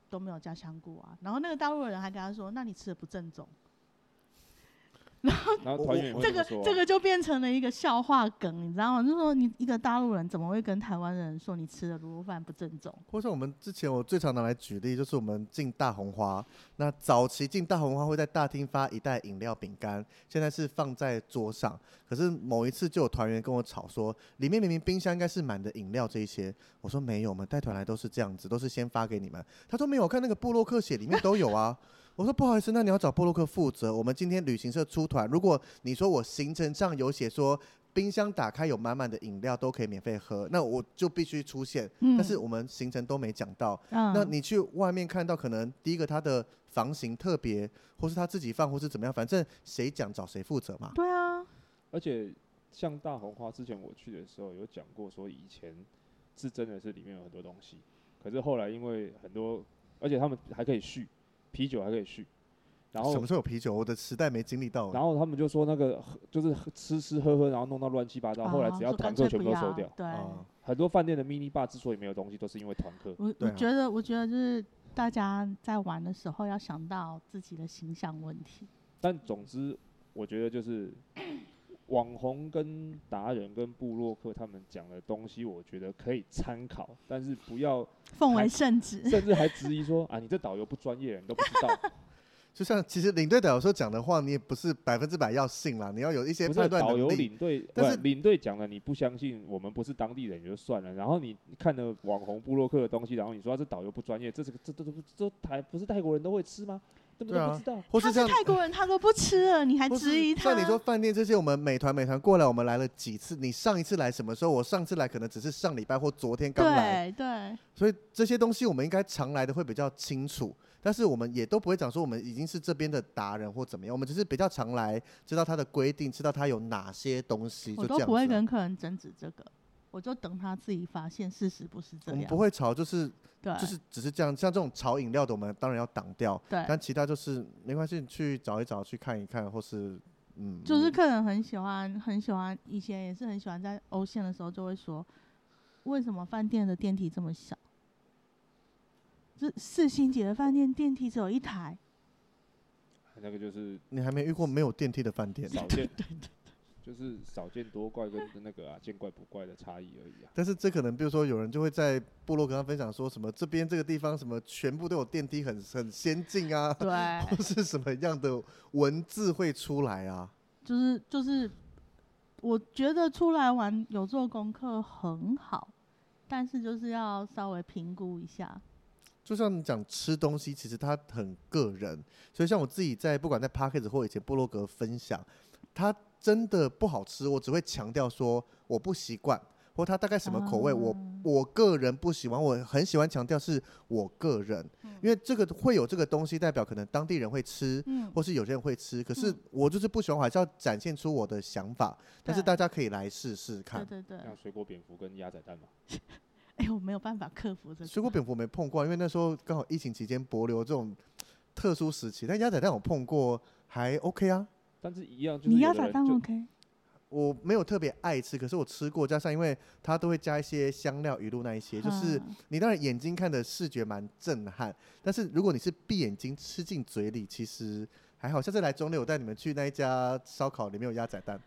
都没有加香菇啊。然后那个大陆人还跟他说，那你吃的不正宗。然后团员也会这么说这个就变成了一个笑话梗，你知道吗？就是说你一个大陆人怎么会跟台湾人说你吃的卤肉饭不正宗？ 或者我们之前我最常拿来举例，就是我们进大红花，那早期进大红花会在大厅发一袋饮料饼干，现在是放在桌上。可是某一次就有团员跟我吵说，里面明明冰箱应该是满的饮料这一些，我说没有，我们带团来都是这样子，都是先发给你们。他说没有，我看那个部落客写里面都有啊。我说不好意思，那你要找部落客负责。我们今天旅行社出团，如果你说我行程上有写说冰箱打开有满满的饮料都可以免费喝，那我就必须出现。但是我们行程都没讲到。那你去外面看到，可能第一个他的房型特别，或是他自己放，或是怎么样，反正谁讲找谁负责嘛。 对啊。 而且像大红花之前我去的时候有讲过，说以前是真的是里面有很多东西，可是后来因为很多，而且他们还可以续。啤酒还可以续，然后什么时候有啤酒？我的时代没经历到。 然后他们就说那个就是吃喝，然后弄到乱七八糟。后来只要团客全部都收掉。 对， 很多饭店的 mini bar 之所以没有东西，都是因为团客。 我觉得就是大家在玩的时候要想到自己的形象问题。 但总之，我觉得就是网红跟达人跟部落客他们讲的东西，我觉得可以参考，但是不要奉为圣旨， 甚至还质疑说啊，你这导游不专业，你都不知道。 就像其实领队导游说讲的话，你也不是100%要信啦，你要有一些判断能力。 导游领队，但是领队讲了你不相信，我们不是当地人也就算了。然后你看了网红部落客的东西，然后你说这导游不专业，这不是泰国人都会吃吗？对不对？不知道。 或是他是泰国人，他都不吃了，你还质疑他？ 像你说饭店这些，我们美团过来，我们来了几次？你上一次来什么时候？我上次来可能只是上礼拜或昨天刚来。 对。 所以这些东西我们应该常来的会比较清楚，但是我们也都不会讲说我们已经是这边的达人或怎么样，我们只是比较常来，知道它的规定，知道它有哪些东西。 我都不会跟客人争执这个，我就等他自己发现事实不是这样。 我们不会吵，就是只是这样，像这种炒饮料的，我们当然要挡掉。 对， 但其他就是没关系，去找一找，去看一看，或是就是客人很喜欢，以前也是很喜欢在欧线的时候就会说，为什么饭店的电梯这么小？这4星级的饭店电梯只有1台。 那个就是你还没遇过没有电梯的饭店， 少见。对。就是少见多怪跟那个见怪不怪的差异而已啊。 但是这可能，比如说有人就会在部落格上分享说什么这边这个地方什么全部都有电梯，很先进啊， 对， 或是什么样的文字会出来啊？ 就是，我觉得出来玩有做功课很好，但是就是要稍微评估一下。 就像你讲吃东西，其实它很个人，所以像我自己在不管在 Podcast 或以前部落格分享，它真的不好吃，我只会强调说我不习惯，或它大概什么口味，我个人不喜欢，我很喜欢强调是我个人，因为这个会有这个东西，代表可能当地人会吃，或是有些人会吃，可是我就是不喜欢，我还是要展现出我的想法，但是大家可以来试试看。 对， 像水果蝙蝠跟鸭仔蛋嘛。 我没有办法克服这个。 水果蝙蝠没碰过，因为那时候刚好疫情期间帛流这种特殊时期，但鸭仔蛋我碰过，还 OK 啊。 但是一样就是你鸭仔蛋 OK？ 我没有特别爱吃，可是我吃过，加上因为它都会加一些香料、鱼露那一些，就是你当然眼睛看的视觉蛮震撼，但是如果你是闭眼睛吃进嘴里，其实还好。下次来中六，我带你们去那一家烧烤，里面有鸭仔蛋。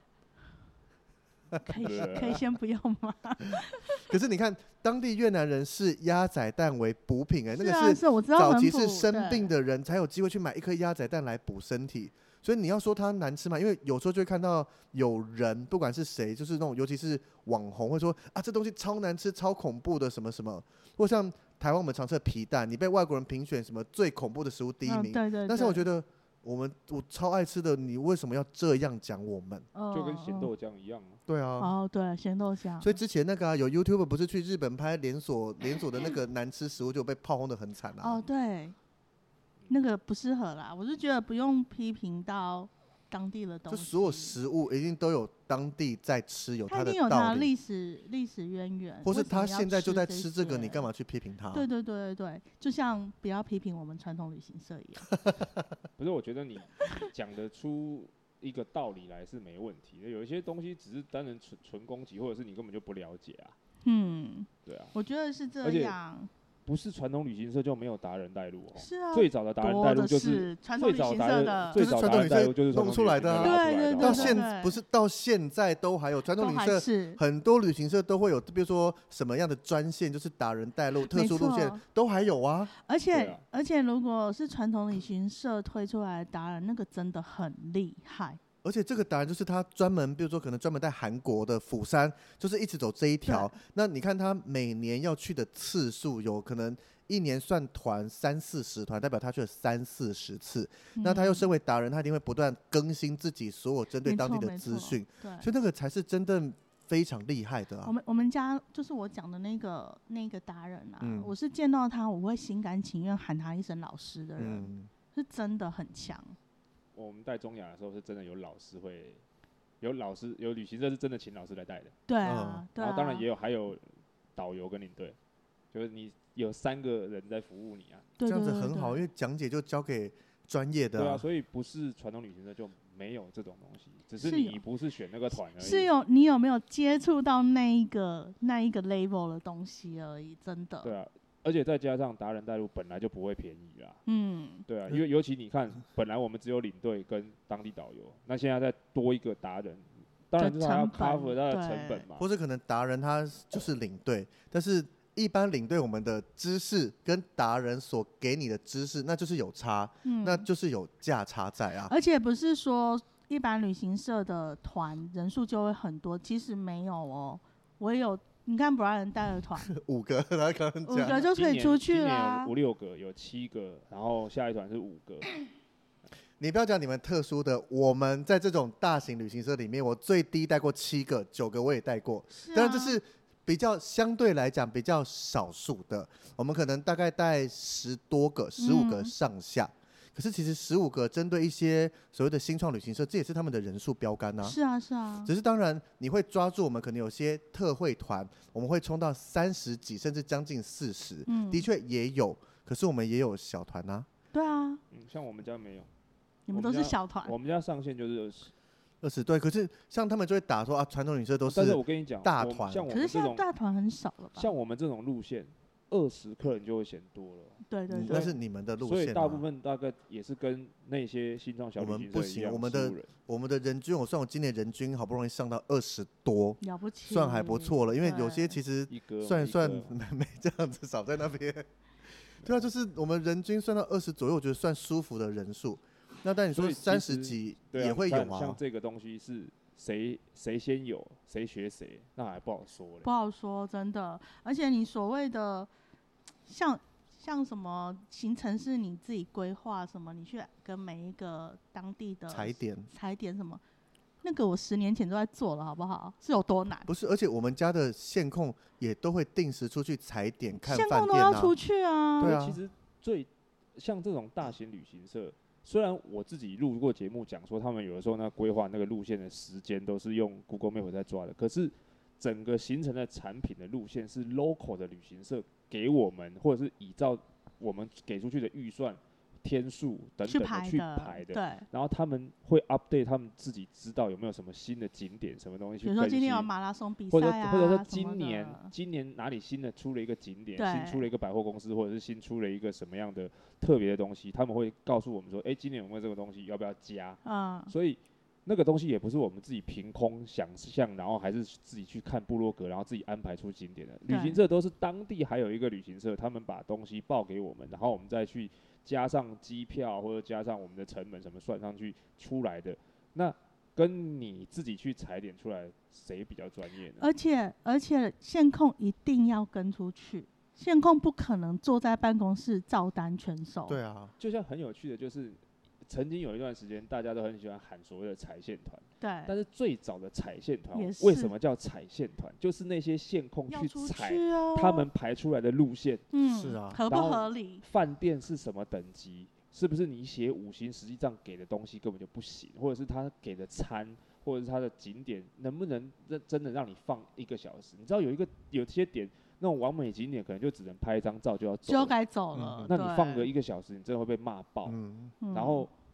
可以先不要吗？ 可是你看，当地越南人视鸭仔蛋为补品，那个是我知道早期是生病的人才有机会去买一颗鸭仔蛋来补身体。所以你要说它难吃嘛？因为有时候就会看到有人，不管是谁，就是那种尤其是网红会说啊，这东西超难吃、超恐怖的什么什么。或像台湾我们常吃的皮蛋，你被外国人评选什么最恐怖的食物第1名， 对。 但是我觉得我超爱吃的，你为什么要这样讲我们？ 就跟咸豆浆一样啊。 对啊。 对，咸豆浆。 所以之前那个有 YouTuber 不是去日本拍连锁的那个难吃食物，就被炮轰得很惨啊。 对。那个不适合啦，我是觉得不用批评到当地的东西。 就所有食物一定都有当地在吃，有它的道理， 它一定有它的历史渊源， 或是他现在就在吃这个，你干嘛去批评他？ 对，就像不要批评我们传统旅行社一样。 不是，我觉得你讲得出一个道理来是没问题的，有一些东西只是单纯攻击，或者是你根本就不了解啊。 对啊， 我觉得是这样。 不是传统旅行社就没有达人带路哦。 是啊， 最早的达人带路就是传统旅行社的， 最早达人带路就是弄出来的啊。 对， 到现在都还有传统旅行社，很多旅行社都会有，比如说什么样的专线就是达人带路，特殊路线都还有啊。 而且如果是传统旅行社推出来的达人，那个真的很厉害。 而且这个达人就是他专门，比如说可能专门在韩国的釜山，就是一直走这一条。那你看他每年要去的次数，有可能一年算团30-40团，代表他去了30-40次。那他又身为达人，他一定会不断更新自己所有针对当地的资讯，所以那个才是真正非常厉害的啊。 我们家就是我讲的那个达人啊，我是见到他我会心甘情愿喊他一声老师的人，是真的很强。 我们带中亚的时候是真的有老师会，有旅行社是真的请老师来带的。 对啊， 然后当然还有导游跟领队，就是你有3个人在服务你啊。 这样子很好，因为讲解就交给专业的。 对啊，所以不是传统旅行社就没有这种东西，只是你不是选那个团而已。 你有没有接触到那一个 level 的东西而已，真的。 对啊。而且再加上达人带路本来就不会便宜啦，对啊，因为尤其你看，本来我们只有领队跟当地导游，那现在再多一个达人，当然就是他要 cover 他的成本嘛。 或者可能达人他就是领队，但是一般领队我们的知识跟达人所给你的知识，那就是有差，那就是有价差在啊。 而且不是说一般旅行社的团人数就会很多，其实没有哦，我也有。你看 Brian 带的团 5个，他刚刚讲 5个就可以出去啦。 今年有5、6个，有7个，然后下一团是5个。 你不要讲你们特殊的，我们在这种大型旅行社里面，我最低带过7个、9个，我也带过。当然这是比较相对来讲比较少数的，我们可能大概带10多个、15个上下。可是其实15个针对一些所谓的新创旅行社，这也是他们的人数标杆啊。 是啊，是啊。 只是当然你会抓住我们可能有些特惠团，我们会冲到30几甚至将近40，的确也有。可是我们也有小团啊。 对啊。 像我们家没有。 你们都是小团。 我们家上限就是 20对。可是像他们就会打说啊，传统旅行社都是。 但是我跟你讲， 大团。 可是现在大团很少了吧？ 像我们这种路线，20客人就会嫌多了。 对， 那是你们的路线， 所以大部分大概也是跟那些新创小旅行社一样。 我们的人均，我算我今年人均好不容易上到20多， 了不起， 算还不错了。因为有些其实算一算没这样子少在那边。对啊，就是我们人均算到20左右，我觉得算舒服的人数。那但你说30几也会有啊。 像这个东西是谁先有，谁学谁，那还不好说嘞。 不好说，真的。而且你所谓的像什么行程是你自己规划，什么你去跟每一个当地的踩点什么，那个我10年前都在做了，好不好？是有多难？ 不是，而且我们家的线控也都会定时出去踩点看饭店啊。 线控都要出去啊。 对啊。 其实像这种大型旅行社，虽然我自己录过节目讲说，他们有的时候那规划那个路线的时间都是用 Google Map 在抓的，可是整个行程的产品的路线是 local 的旅行社给我们，或者是依照我们给出去的预算、天数等等的去排的。 对。 然后他们会 update 他们自己知道有没有什么新的景点、什么东西去更新。 比如说今天有马拉松比赛啊， 或者说今年哪里新的出了一个景点，新出了一个百货公司，或者是新出了一个什么样的特别的东西，他们会告诉我们说，今年有没有这个东西，要不要加？所以那个东西也不是我们自己凭空想象，然后还是自己去看部落格，然后自己安排出景点的。旅行社都是当地还有一个旅行社，他们把东西报给我们，然后我们再去加上机票或者加上我们的成本什么算上去出来的。那跟你自己去踩点出来，谁比较专业呢？ 而且线控一定要跟出去，线控不可能坐在办公室照单全收。 对啊， 就像很有趣的就是。曾经有一段时间，大家都很喜欢喊所谓的踩线团， 对。 但是最早的踩线团为什么叫踩线团？就是那些线控去踩他们排出来的路线， 是啊， 合不合理？ 饭店是什么等级？是不是你写5星，实际上给的东西根本就不行，或者是他给的餐，或者是他的景点能不能真的让你放1个小时？你知道有些点那种完美景点，可能就只能拍1张照就要走了， 就该走了。 那你放个1个小时，你真的会被骂爆。然后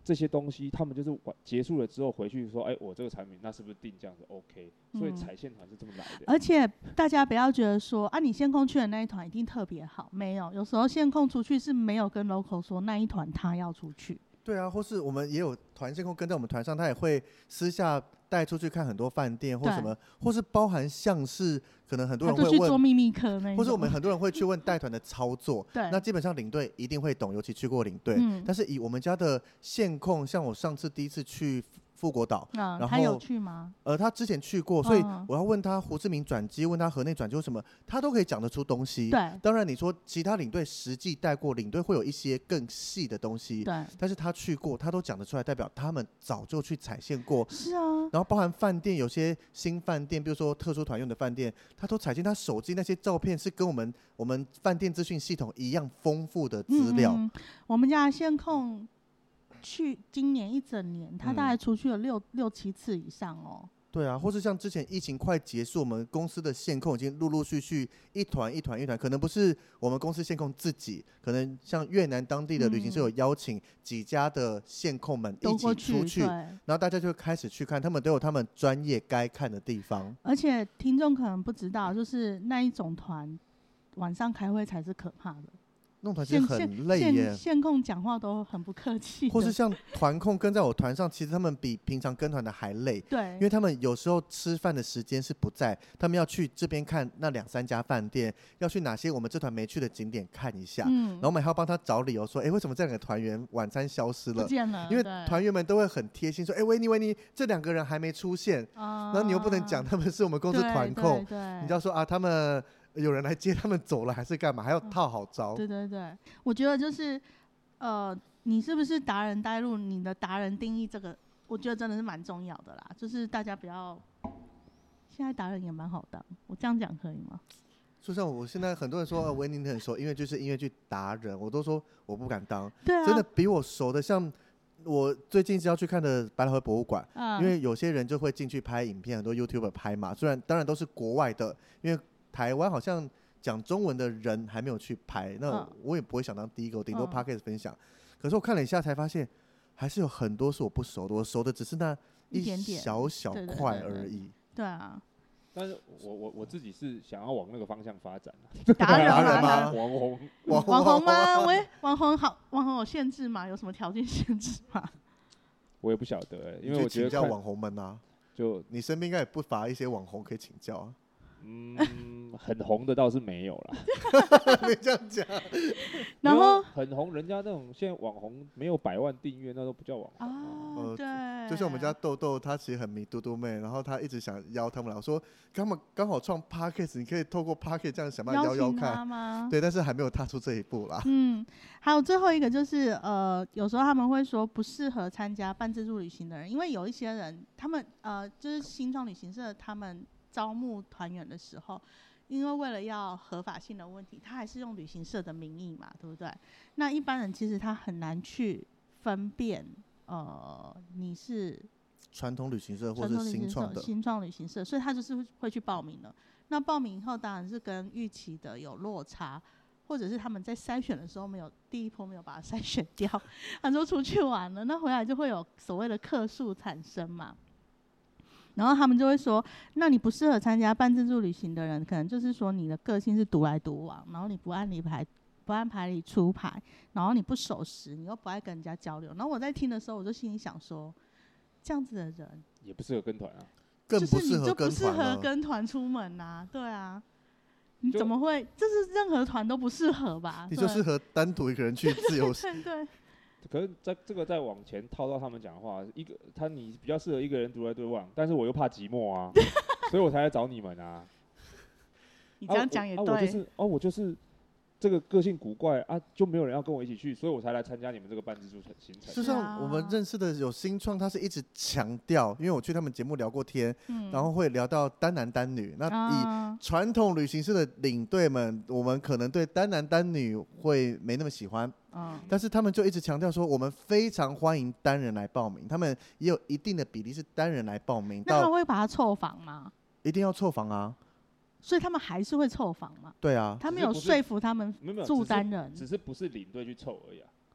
这些东西他们就是结束了之后回去说，我这个产品那是不是定这样子 OK？所以踩线团是这么来的。 而且大家不要觉得说你线控去的那一团一定特别好，没有，有时候线控出去是没有跟 local 说那一团他要出去。 对啊，或是我们也有团线控跟在我们团上，他也会私下带出去看很多饭店或什么，或是包含像是可能很多人会问， 他就去做秘密课那种， 或是我们很多人会去问带团的操作。 对， 那基本上领队一定会懂，尤其去过领队。但是以我们家的线控，像我上次第一次去富国岛，然后他有去吗？ 他之前去过，所以我要问他胡志明转机，问他河内转机或什么，他都可以讲得出东西。 对， 当然你说其他领队实际带过，领队会有一些更细的东西。 对， 但是他去过，他都讲得出来，代表他们早就去踩线过。 是啊。 然后包含饭店，有些新饭店，比如说特殊团用的饭店，他都踩进他手机那些照片是跟我们饭店资讯系统一样丰富的资料。 我们家的线控去今年一整年，他大概出去了六七次以上哦。 对啊，或是像之前疫情快结束，我们公司的线控已经陆陆续续一团，可能不是我们公司线控自己，可能像越南当地的旅行社有邀请几家的线控们一起出去，然后大家就开始去看，他们都有他们专业该看的地方。 而且听众可能不知道，就是那一种团晚上开会才是可怕的。 弄团其实很累耶， 线控讲话都很不客气， 或是像团控跟在我团上，其实他们比平常跟团的还累。 对， 因为他们有时候吃饭的时间是不在，他们要去这边看那2-3家饭店，要去哪些我们这团没去的景点看一下。然后我们还要帮他找理由说，为什么这2个团员晚餐消失了？ 不见了。 因为团员们都会很贴心说，维尼这2个人还没出现，然后你又不能讲他们是我们公司团控，你就要说他们有人来接他们走了还是干嘛，还要套好招。 对，我觉得就是你是不是达人带路，你的达人定义这个我觉得真的是蛮重要的啦，就是大家不要，现在达人也蛮好当，我这样讲可以吗？ 就像我现在很多人说维尼很熟，音乐剧是音乐剧达人，我都说我不敢当。 对啊， 真的比我熟的，像我最近是要去看的百老汇博物馆，因为有些人就会进去拍影片，很多 YouTuber 拍嘛，虽然当然都是国外的，因为台湾好像讲中文的人还没有去拍，那我也不会想当第一个，我顶多 Podcast 分享。可是我看了一下才发现，还是有很多是我不熟的，我熟的只是那一小小块而已。 对啊， 但是我自己是想要往那个方向发展达人吗？ 网红吗？网红好，网红有限制吗？有什么条件限制吗？ 我也不晓得因为我觉得请教网红们啊，就你身边应该也不乏一些网红可以请教啊。 很红的倒是没有啦。 你这样讲， 然后很红，人家那种现在网红没有100万订阅，那都不叫网红。 对， 就像我们家豆豆，他其实很迷嘟嘟妹，然后他一直想邀他们来，我说他们刚好创 Podcast， 你可以透过 Podcast 这样想办法邀看吗？对，但是还没有踏出这一步啦。 还有最后一个就是有时候他们会说不适合参加半自助旅行的人，因为有一些人他们就是新创旅行社他们招募团员的时候，因为为了要合法性的问题，他还是用旅行社的名义嘛，对不对？那一般人其实他很难去分辨，你是传统旅行社或是新创旅行社，所以他就是会去报名了。那报名以后当然是跟预期的有落差，或者是他们在筛选的时候第一波没有把它筛选掉，他就出去玩了，那回来就会有所谓的客数产生嘛。然后他们就会说，那你不适合参加半自助旅行的人，可能就是说你的个性是独来独往，然后你不按牌理出牌，然后你不守时，你又不爱跟人家交流。然后我在听的时候，我就心里想说，这样子的人也不适合跟团啊， 更不适合跟团了， 就是你就不适合跟团出门啊，对啊，你怎么会？就是任何团都不适合吧？ 你就适合单独一个人去自由行。 对。 可是这个再往前套到他们讲的话，你比较适合一个人独来独往，但是我又怕寂寞啊，所以我才来找你们啊。 你这样讲也对。 我就是这个个性古怪啊，就没有人要跟我一起去，所以我才来参加你们这个半自助行程。 就像我们认识的有新创，他是一直强调，因为我去他们节目聊过天，然后会聊到单男单女。那以传统旅行社的领队们，我们可能对单男单女会没那么喜欢。但是他们就一直强调说，我们非常欢迎单人来报名，他们也有一定的比例是单人来报名。 那他会把他凑房吗？ 一定要凑房啊， 所以他们还是会凑房嘛？ 对啊， 他们有说服他们住单人， 只是不是领队去凑而已啊。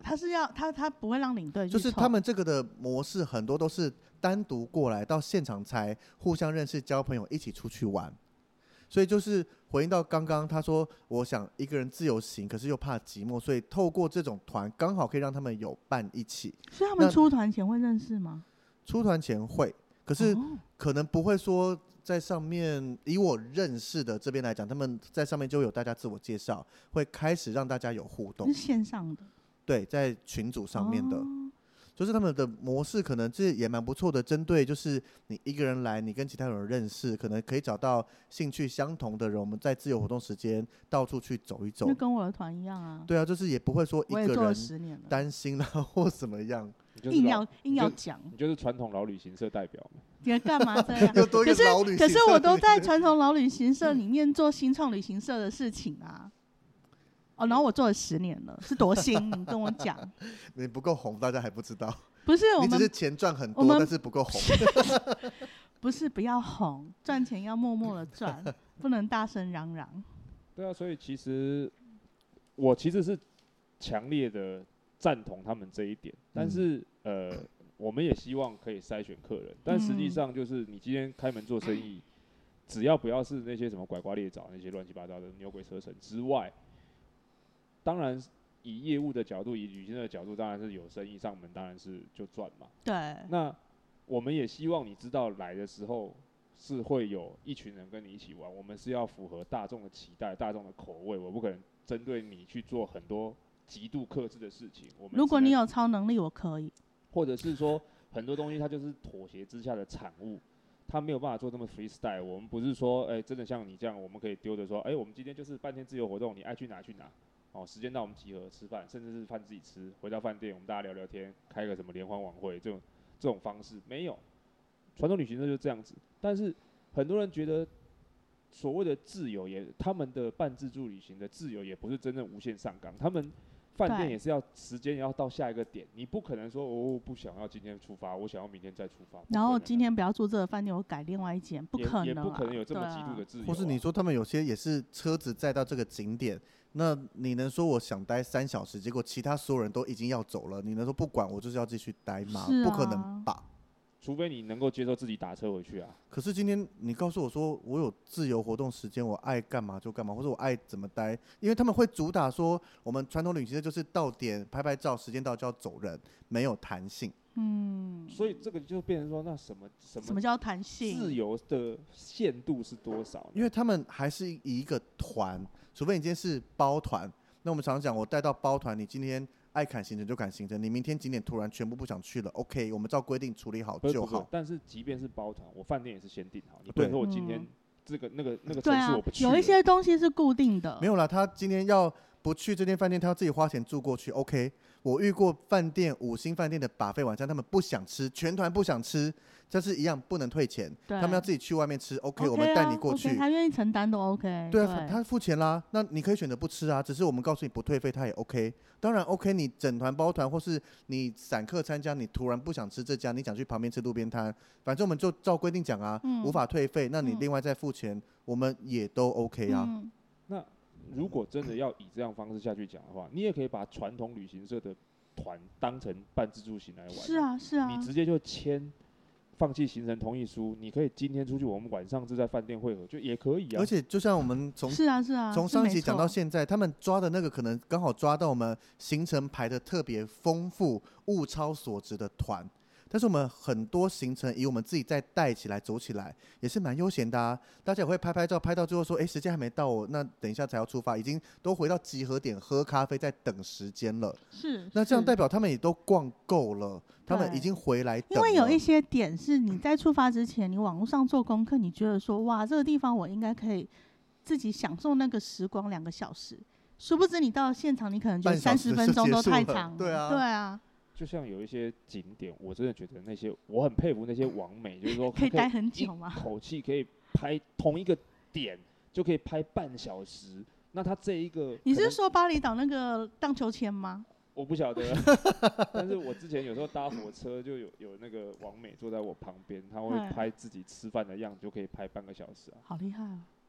他不会让领队去就是他们这个的模式很多都是单独过来到现场才互相认识交朋友一起出去玩，所以就是回应到刚刚他说我想一个人自由行可是又怕寂寞，所以透过这种团刚好可以让他们有伴一起。 所以他们出团前会认识吗？ 出团前会，可是可能不会说在上面，以我认识的这边来讲，他们在上面就有大家自我介绍，会开始让大家有互动。 是线上的？ 对，在群组上面的。就是他们的模式可能这也蛮不错的，针对就是你一个人来，你跟其他人认识，可能可以找到兴趣相同的人，我们在自由活动时间到处去走一走。 就跟我的团一样啊。 对啊，就是也不会说一个人担心啦或怎么样。 硬要讲， 你就是传统老旅行社代表嘛？ 你干嘛这样？ 又多一个老旅行社。 可是我都在传统老旅行社里面做新创旅行社的事情啊。然后我做了10年了，是多新？你跟我讲。 你不够红，大家还不知道。 不是， 你只是钱赚很多，但是不够红。 不是，不要红，赚钱要默默的赚，不能大声嚷嚷。 对啊，所以我其实是强烈的赞同他们这一点，但是我们也希望可以筛选客人，但实际上就是你今天开门做生意，只要不要是那些什么拐瓜裂枣那些乱七八糟的牛鬼蛇神之外，当然以业务的角度，以旅行的角度，当然是有生意上门，当然是就赚嘛。 对。 那我们也希望你知道来的时候是会有一群人跟你一起玩，我们是要符合大众的期待、大众的口味，我不可能针对你去做很多极度克制的事情。 如果你有超能力，我可以。 或者是说很多东西它就是妥协之下的产物，它没有办法做这么 freestyle。我们不是说，真的像你这样，我们可以丢的说，我们今天就是半天自由活动，你爱去哪去哪。时间到我们集合吃饭，甚至是饭自己吃。回到饭店，我们大家聊聊天，开个什么联欢晚会，这种方式没有。传统旅行社就是这样子，但是很多人觉得所谓的自由他们的半自助旅行的自由也不是真正无限上纲，他们饭店也是要时间也要到下一个点，你不可能说我不想要今天出发，我想要明天再出发。 然后今天不要住这个饭店，我改另外一间，不可能也不可能有这么极度的自由。 或是你说他们有些也是车子载到这个景点。那你能说我想待3小时，结果其他所有人都已经要走了，你能说不管我就是要继续待吗？不可能吧。 除非你能够接受自己打车回去啊。 可是今天你告诉我说我有自由活动时间，我爱干嘛就干嘛，或者我爱怎么待，因为他们会主打说我们传统旅行社就是到点拍拍照，时间到就要走人，没有弹性。 所以这个就变成说，那什么叫弹性？ 自由的限度是多少呢？ 因为他们还是以一个团，除非你今天是包团。那我们常讲，我带到包团，你今天爱砍行程就砍行程，你明天景点突然全部不想去了 ，OK， 我们照规定处理好就好。 但是即便是包团，我饭店也是先订好，你不能说我今天那个城市我不去。 有一些东西是固定的。 没有啦，他今天要不去这间饭店，他要自己花钱住过去 ，OK。我遇过饭店5星饭店的buffet晚餐，他们不想吃，全团不想吃，这是一样不能退钱，他们要自己去外面吃 ，OK， 我们带你过去。 他愿意承担都 OK。 对啊，他付钱啦，那你可以选择不吃啊，只是我们告诉你不退费，他也 OK。当然 OK， 你整团包团或是你散客参加，你突然不想吃这家，你想去旁边吃路边摊，反正我们就照规定讲啊，无法退费，那你另外再付钱，我们也都 OK 啊。 那如果真的要以这样方式下去讲的话，你也可以把传统旅行社的团当成半自助行来玩。 是啊，是啊。 你直接就签放弃行程同意书，你可以今天出去，我们晚上就在饭店会合，就也可以啊。 而且就像我们从上一集讲到现在，他们抓的那个可能刚好抓到我们行程排的特别丰富、物超所值的团。但是我们很多行程以我们自己再带起来走起来也是蛮悠闲的啊，大家也会拍拍照，拍到最后说时间还没到哦，那等一下才要出发，已经都回到集合点喝咖啡在等时间了。 是， 那这样代表他们也都逛够了，他们已经回来等了。 因为有一些点是你在出发之前，你网络上做功课，你觉得说哇这个地方我应该可以自己享受那个时光2个小时，殊不知你到了现场，你可能觉得30分钟都太长了。 对啊， 对啊。 就像有一些景点，我真的觉得那些我很佩服那些网美，就是说可以待很久吗？ 一口气可以拍同一个点就可以拍半小时。那他这一个， 你是说巴厘岛那个荡秋千吗？ 我不晓得，但是我之前有时候搭火车就有那个网美坐在我旁边，他会拍自己吃饭的样子，就可以拍半个小时啊。 好厉害啊！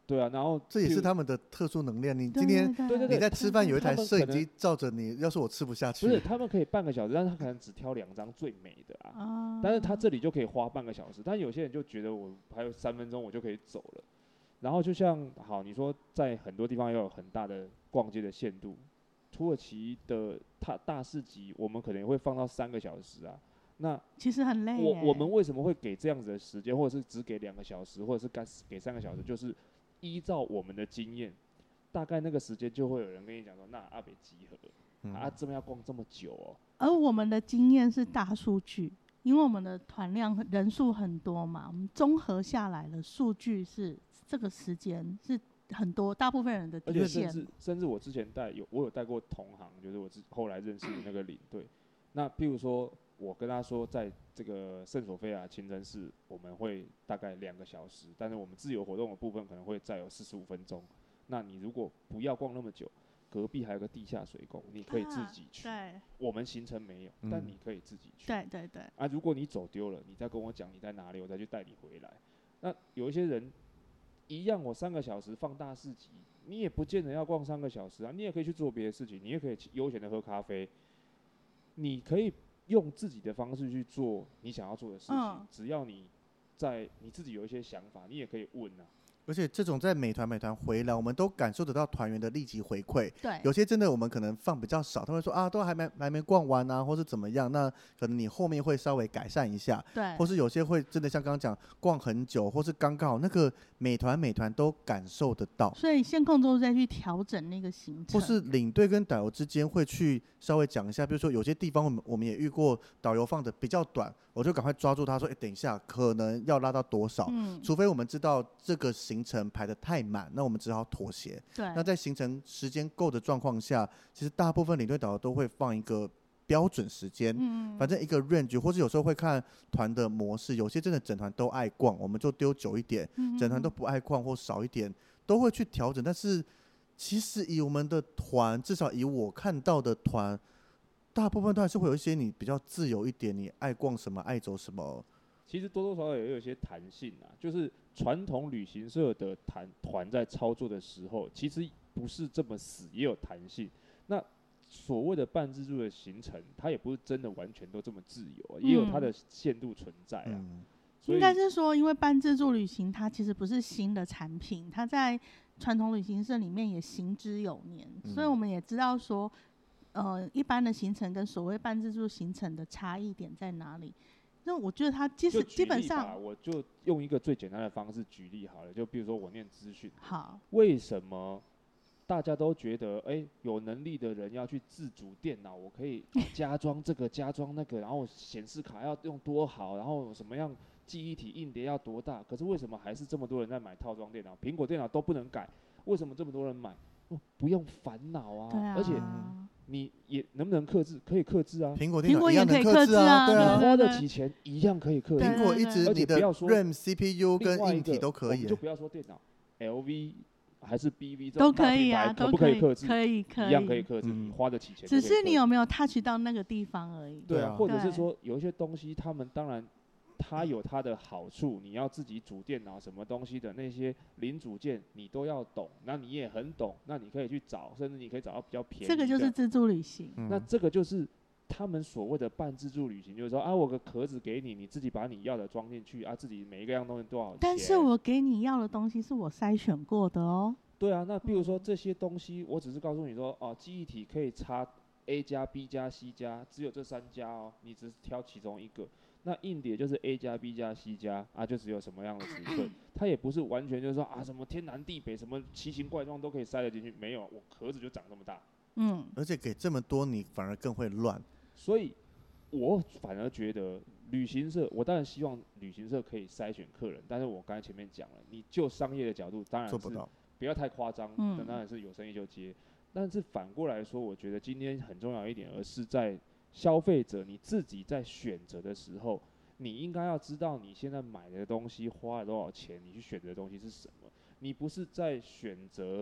对啊，然后这也是他们的特殊能量。你今天你在吃饭，有一台摄影机照着你，要是我吃不下去， 不是他们可以半个小时，但是他可能只挑2张最美的啊，但是他这里就可以花半个小时，但有些人就觉得我还有3分钟我就可以走了。然后就像好，你说在很多地方要有很大的逛街的限度，土耳其的大市集我们可能也会放到3个小时啊。那其实很累。 我们为什么会给这样子的时间，或者是只给2个小时，或者是给3个小时？就是依照我们的经验，大概那个时间就会有人跟你讲说，那阿北集合，这么要逛这么久哦。 而我们的经验是大数据，因为我们的团量人数很多嘛，我们综合下来的数据是这个时间是很多大部分人的底线。 而且甚至我之前我有带过同行，就是我后来认识的那个领队。那譬如说，我跟他说，在这个圣索菲亚清真寺，我们会大概2个小时，但是我们自由活动的部分可能会再有45分钟。那你如果不要逛那么久，隔壁还有个地下水宫，你可以自己去。 对， 我们行程没有，但你可以自己去。 对对对。 如果你走丢了，你再跟我讲你在哪里，我再去带你回来。那有一些人一样，我3个小时放大市集，你也不见得要逛3个小时啊，你也可以去做别的事情，你也可以悠闲的喝咖啡。你可以用自己的方式去做你想要做的事情，只要你自己有一些想法，你也可以问啊。 而且这种在美团回来，我们都感受得到团员的立即回馈。 对， 有些真的我们可能放比较少，他们说啊，都还没逛完啊，或是怎么样，那可能你后面会稍微改善一下。 对， 或是有些会真的像刚刚讲逛很久，或是刚好那个美团都感受得到。 所以线控之后再去调整那个行程， 或是领队跟导游之间会去稍微讲一下，比如说有些地方我们也遇过导游放的比较短，我就赶快抓住他说，等一下可能要拉到多少，除非我们知道这个行程排得太满，那我们只好妥协。 对， 那在行程时间够的状况下，其实大部分领队导游都会放一个标准时间，反正一个 range， 或是有时候会看团的模式，有些真的整团都爱逛，我们就丢久一点，整团都不爱逛或少一点，都会去调整。但是其实以我们的团，至少以我看到的团，大部分都还是会有一些你比较自由一点，你爱逛什么爱走什么。 其实多多少少也有一些弹性啊，就是传统旅行社的团在操作的时候，其实不是这么死，也有弹性。那所谓的半自助的行程，它也不是真的完全都这么自由，也有它的限度存在啊。 应该是说，因为半自助旅行它其实不是新的产品，它在传统旅行社里面也行之有年，所以我们也知道说，一般的行程跟所谓半自助行程的差异点在哪里。那我觉得它基本上， 我就用一个最简单的方式举例好了，就比如说我念资讯， 好， 为什么大家都觉得，有能力的人要去自主电脑，我可以加装这个加装那个，然后显示卡要用多好，然后什么样记忆体硬碟要多大？可是为什么还是这么多人在买套装电脑？苹果电脑都不能改，为什么这么多人买？不用烦恼啊，而且你也能不能克制？可以克制啊， 苹果电脑一样能克制啊，对啊， 花得起钱一样可以克制。 苹果一直你的 RAM、CPU 跟硬体都可以， 就不要说电脑 ，LV 还是 BV 这都可以啊， 可不可以克制？ 可以， 一样可以克制，你花得起钱。 只是你有没有 touch 到那个地方而已。 对啊，或者是说有一些东西，他们当然。它有它的好处，你要自己组电脑，什么东西的那些零组件你都要懂，那你也很懂，那你可以去找，甚至你可以找到比较便宜的。 这个就是自助旅行。 那这个就是他们所谓的半自助旅行，就是说我个壳子给你，你自己把你要的装进去自己每一个样东西多少钱？ 但是我给你要的东西是我筛选过的哦。 对啊，那比如说这些东西，我只是告诉你说，记忆体可以插 A 加 B 加 C 加，只有这3家哦，你只是挑其中一个。那硬碟就是 A 加 B 加 C 加就只有什么样的尺寸，它也不是完全就是说什么天南地北什么奇形怪状都可以塞得进去，没有，我壳子就长这么大。 而且给这么多，你反而更会乱。 所以，我反而觉得旅行社，我当然希望旅行社可以筛选客人，但是我刚才前面讲了，你就商业的角度，当然是不要太夸张，当然是有生意就接。但是反过来说，我觉得今天很重要一点，而是在消费者你自己在选择的时候，你应该要知道你现在买的东西花了多少钱，你去选择的东西是什么。你不是在选择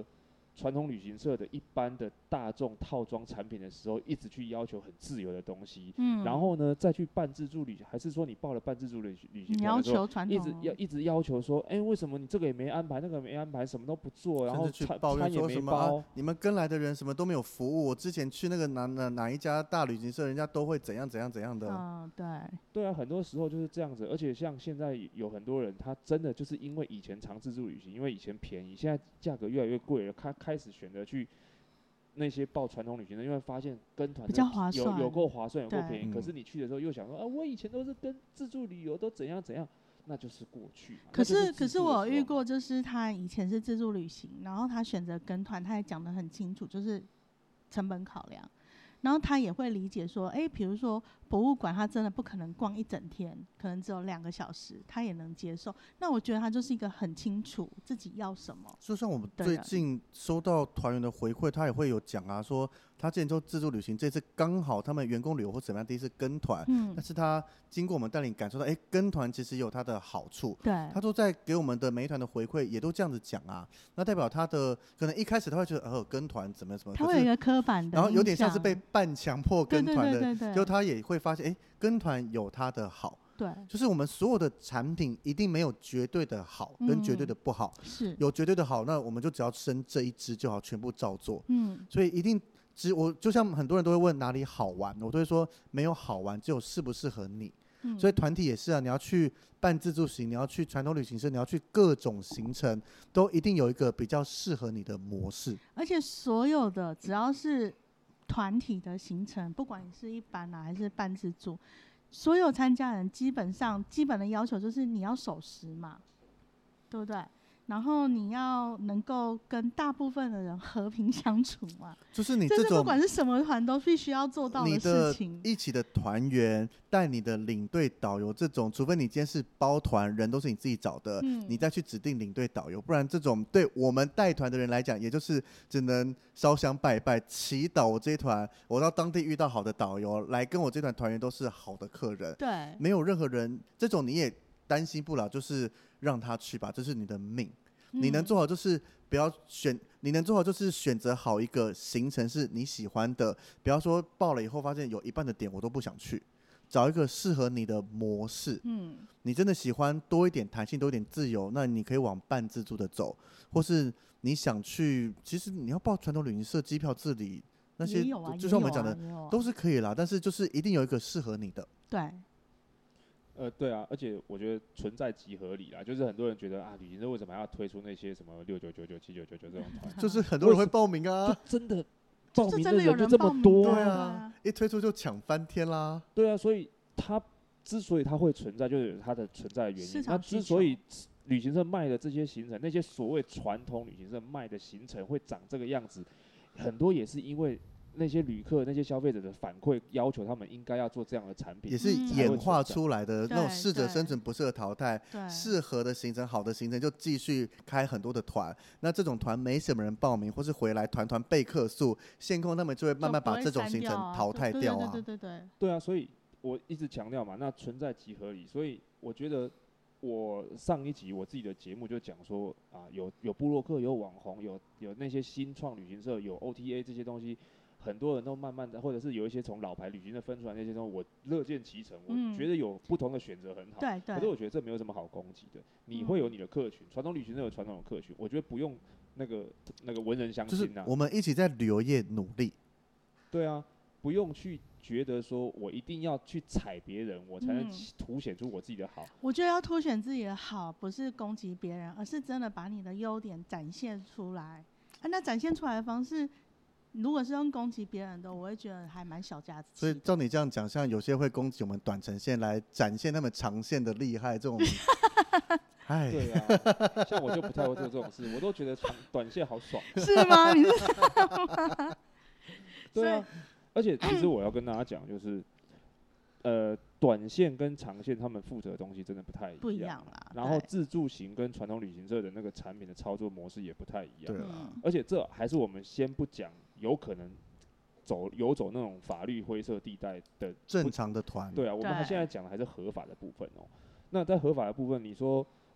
传统旅行社的一般的大众套装产品的时候，一直去要求很自由的东西，然后呢再去办自助旅行，还是说你报了办自助旅行团的时候，一直要求说，为什么你这个也没安排，那个也没安排，什么都不做，然后餐也没包， 你们跟来的人什么都没有服务。我之前去那个哪一家大旅行社，人家都会怎样怎样怎样的。 对啊，很多时候就是这样子。而且像现在有很多人，他真的就是因为以前常自助旅行，因为以前便宜，现在价格越来越贵了，他开始选择去那些报传统旅行的，因为发现跟团比较划算， 有够划算，有够便宜。可是你去的时候又想说，我以前都是跟自助旅游，都怎样怎样，那就是过去。 可是我有遇过，就是他以前是自助旅行，然后他选择跟团，他也讲得很清楚，就是成本考量。然后他也会理解说，比如说博物馆，他真的不可能逛一整天，可能只有2个小时，他也能接受。那我觉得他就是一个很清楚自己要什么。 就像我们最近收到团员的回馈，他也会有讲啊，说他之前做自助旅行，这次刚好他们员工旅游或怎么样，第一次跟团，但是他经过我们带领感受到，跟团其实有它的好处。 对， 他说在给我们的每一团的回馈也都这样子讲啊，那代表他的可能一开始他会觉得跟团怎么样， 他会有一个刻板的， 然后有点像是被半强迫跟团的， 对， 就他也会发现，跟团有它的好。 对， 就是我们所有的产品一定没有绝对的好跟绝对的不好， 是有绝对的好，那我们就只要生这一支就好，全部照做。所以一定我就像很多人都会问哪里好玩，我都会说没有好玩，只有适不适合你。所以团体也是啊，你要去办自助行，你要去传统旅行社，你要去各种行程，都一定有一个比较适合你的模式。 而且所有的只要是团体的行程，不管你是一般还是办自助，所有参加人基本上基本的要求就是你要守时嘛，对不对？然后你要能够跟大部分的人和平相处嘛， 就是你这种不管是什么团都必须要做到的事情。 你的一起的团员带你的领队导游这种，除非你今天是包团，人都是你自己找的，你再去指定领队导游，不然这种对我们带团的人来讲，也就是只能烧香拜拜，祈祷我这一团我到当地遇到好的导游，来跟我这团团员都是好的客人。 对， 没有任何人这种你也担心不了，就是让他去吧，这是你的命。你能做好就是不要你能做好就是选择好一个行程是你喜欢的，不要说报了以后发现有一半的点我都不想去，找一个适合你的模式。你真的喜欢多一点弹性，多一点自由，那你可以往半自助的走，或是你想去，其实你要报传统旅行社机票自理那些，就像我们讲的都是可以啦，但是就是一定有一个适合你的。 对。 对啊，而且我觉得存在即合理啦，就是很多人觉得旅行社为什么还要推出那些什么6999、7999这种团？ 就是很多人会报名啊， 就真的报名的人就这么多， 对啊，一推出就抢翻天啦。 对啊，所以它之所以它会存在，就是有它的存在的原因。那之所以旅行社卖的这些行程，那些所谓传统旅行社卖的行程会长这个样子，很多也是因为那些旅客、那些消费者的反馈，要求他们应该要做这样的产品， 也是演化出来的那种适者生存，不适合淘汰。适合的行程、好的行程就继续开很多的团。那这种团没什么人报名，或是回来团备客数限控，他们就会慢慢把这种行程淘汰掉啊。 对啊，所以我一直强调嘛，那存在即合理。所以我觉得我上一集我自己的节目就讲说有部落客、有网红、有那些新创旅行社、有 OTA 这些东西。很多人都慢慢的，或者是有一些从老牌旅行社分出来那些东西，我乐见其成。我觉得有不同的选择很好。 对。 可是我觉得这没有什么好攻击的。你会有你的客群，传统旅行社有传统的客群，我觉得不用那个文人相亲啊。 就是我们一起在旅游业努力。 对啊，不用去觉得说我一定要去踩别人，我才能凸显出我自己的好。 我觉得要凸显自己的好，不是攻击别人，而是真的把你的优点展现出来。那展现出来的方式。如果是用攻击别人的，我会觉得还蛮小家子气。 所以照你这样讲，像有些会攻击我们短程线来展现他们长线的厉害，这种， 对啊，像我就不太会做这种事，我都觉得短线好爽。 是吗？你是这样吗？ 对啊，而且其实我要跟大家讲，就是短线跟长线他们负责的东西真的不太一样啦。 然后自助行跟传统旅行社的那个产品的操作模式也不太一样。 对而且这还是我们先不讲，有可能游走那种法律灰色地带的正常的团。 对啊，我们现在讲的还是合法的部分哦。那在合法的部分，你说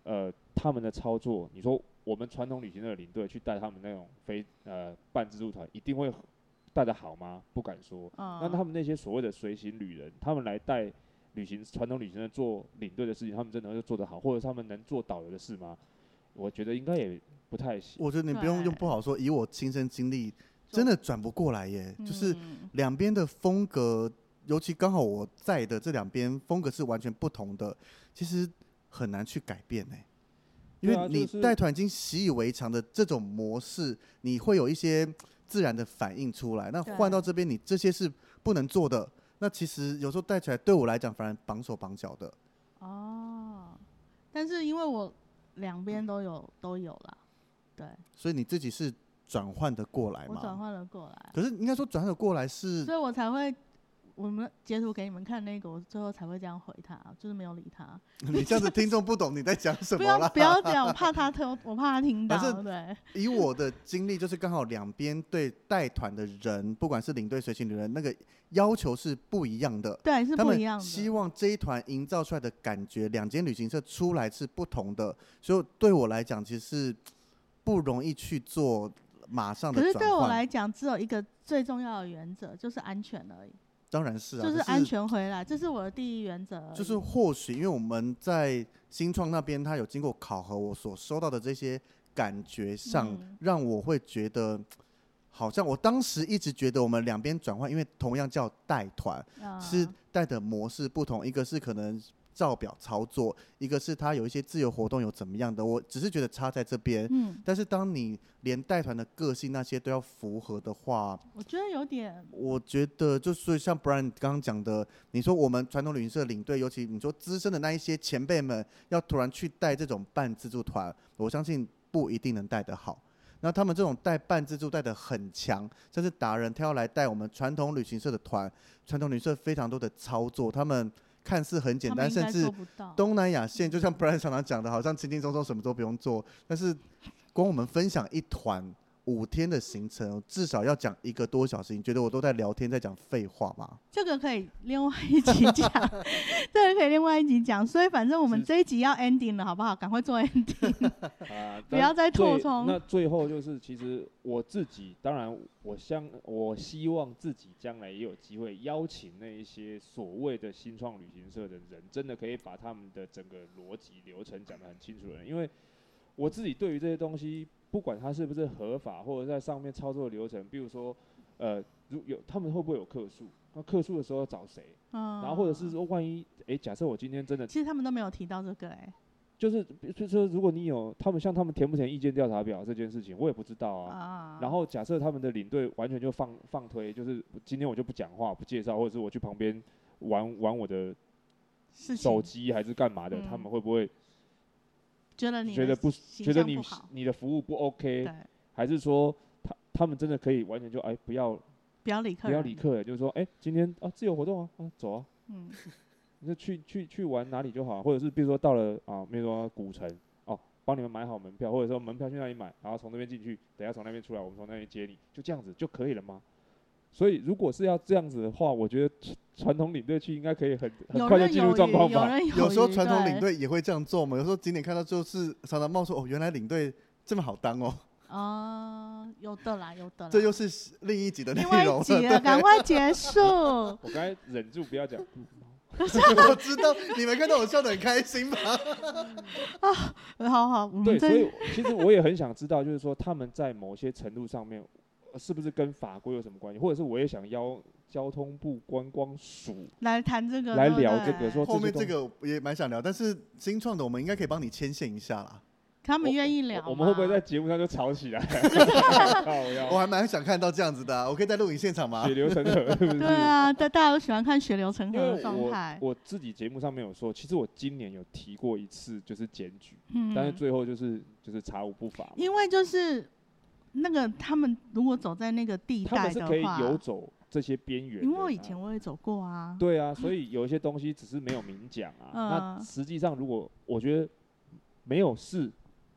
他们的操作，你说我们传统旅行社的领队去带他们那种半自助团，一定会带得好吗？不敢说。那他们那些所谓的随行旅人，他们来带传统旅行社做领队的事情，他们真的会做得好，或者他们能做导游的事吗？我觉得应该也不太行。 我觉得你不用用不好说，以我亲身经历，真的转不过来耶。就是两边的风格，尤其刚好我在的这两边风格是完全不同的，其实很难去改变耶。因为你带团已经习以为常的这种模式，你会有一些自然的反应出来。那换到这边，你这些是不能做的。那其实有时候带起来对我来讲，反而绑手绑脚的。 但是因为我两边都有啦，对。所以你自己是转换的过来吗？ 我转换了过来。 可是应该说转换的过来是， 所以我才会。我们截图给你们看那个，我最后才会这样回他，就是没有理他。 你这样子听众不懂你在讲什么啦。 不要讲，我怕他听到。对。 以我的经历，就是刚好两边对带团的人，不管是领队、随行的人，那个要求是不一样的。 对，是不一样的。他们希望这一团营造出来的感觉，两间旅行社出来是不同的，所以对我来讲，其实是不容易去做马上的转换。 可是对我来讲，只有一个最重要的原则，就是安全而已。 当然是啊， 就是安全回来，这是我的第一原则。 就是或许因为我们在新创那边，他有经过考核，我所收到的这些感觉上，让我会觉得，好像我当时一直觉得我们两边转换，因为同样叫带团，是带的模式不同，一个是可能照表操作，一个是他有一些自由活动有怎么样的，我只是觉得差在这边。但是当你连带团的个性那些都要符合的话， 我觉得有点。 我觉得就是像 Brian 刚刚讲的，你说我们传统旅行社领队，尤其你说资深的那一些前辈们，要突然去带这种半自助团，我相信不一定能带得好。那他们这种带半自助带得很强，甚至达人他要来带我们传统旅行社的团，传统旅行社非常多的操作，他们看似很简单，甚至东南亚线就像 Brian 常常讲的，好像轻轻松松什么都不用做。但是光我们分享一团5天的行程，至少要讲1个多小时。你觉得我都在聊天，在讲废话吗？ 这个可以另外一集讲，这个可以另外一集讲。所以反正我们这一集要 ending 了，好不好？赶快做 ending，不要再扩充。 那最后就是，其实我自己，当然我希望自己将来也有机会邀请那一些所谓的新创旅行社的人，真的可以把他们的整个逻辑流程讲得很清楚的人。因为我自己对于这些东西，不管它是不是合法，或者在上面操作的流程，比如说，他们会不会有客诉？那客诉的时候要找谁？然后或者是说，万一假设我今天真的， 其实他们都没有提到这个就是如果你有他们填不填意见调查表这件事情，我也不知道啊。然后假设他们的领队完全就放推，就是今天我就不讲话不介绍，或者是我去旁边玩我的手机还是干嘛的，他们会不会觉得你的服务不 OK， 还是说他们真的可以完全就不要理客人，就是说今天自由活动走啊，你就去玩哪里就好，或者是比如说到了比如说古城帮你们买好门票，或者说门票去哪里买，然后从那边进去，等一下从那边出来，我们从那边接你，就这样子就可以了吗？所以如果是要这样子的话，我觉得传统领队去应该可以很快就进入状况吧。 有时候传统领队也会这样做嘛。有时候景点看到就是常常冒出原来领队这么好当有的啦。 这又是另一集的内容了。 另外一集了，赶快结束。 我刚才忍住不要讲。 我知道你们看到我笑得很开心吧？ 好， 对，所以其实我也很想知道，就是说他们在某些程度上面是不是跟法规有什么关系，或者是我也想邀交通部观光署来谈这个， 来聊这个，说后面这个也蛮想聊，但是新创的我们应该可以帮你牵线一下啦。 他们愿意聊吗？ 我们会不会在节目上就吵起来？ 我还蛮想看到这样子的，我可以在录影现场吗？ 血流成河，是不是？ 对啊，大家都喜欢看血流成河的状态。 我自己节目上面有说，其实我今年有提过一次，就是检举，但是最后就是查无不法。 因为就是那个他们如果走在那个地带的话， 他们是可以游走这些边缘。 因为我以前我也走过啊。 对啊，所以有一些东西只是没有明讲啊。那实际上，如果我觉得没有事。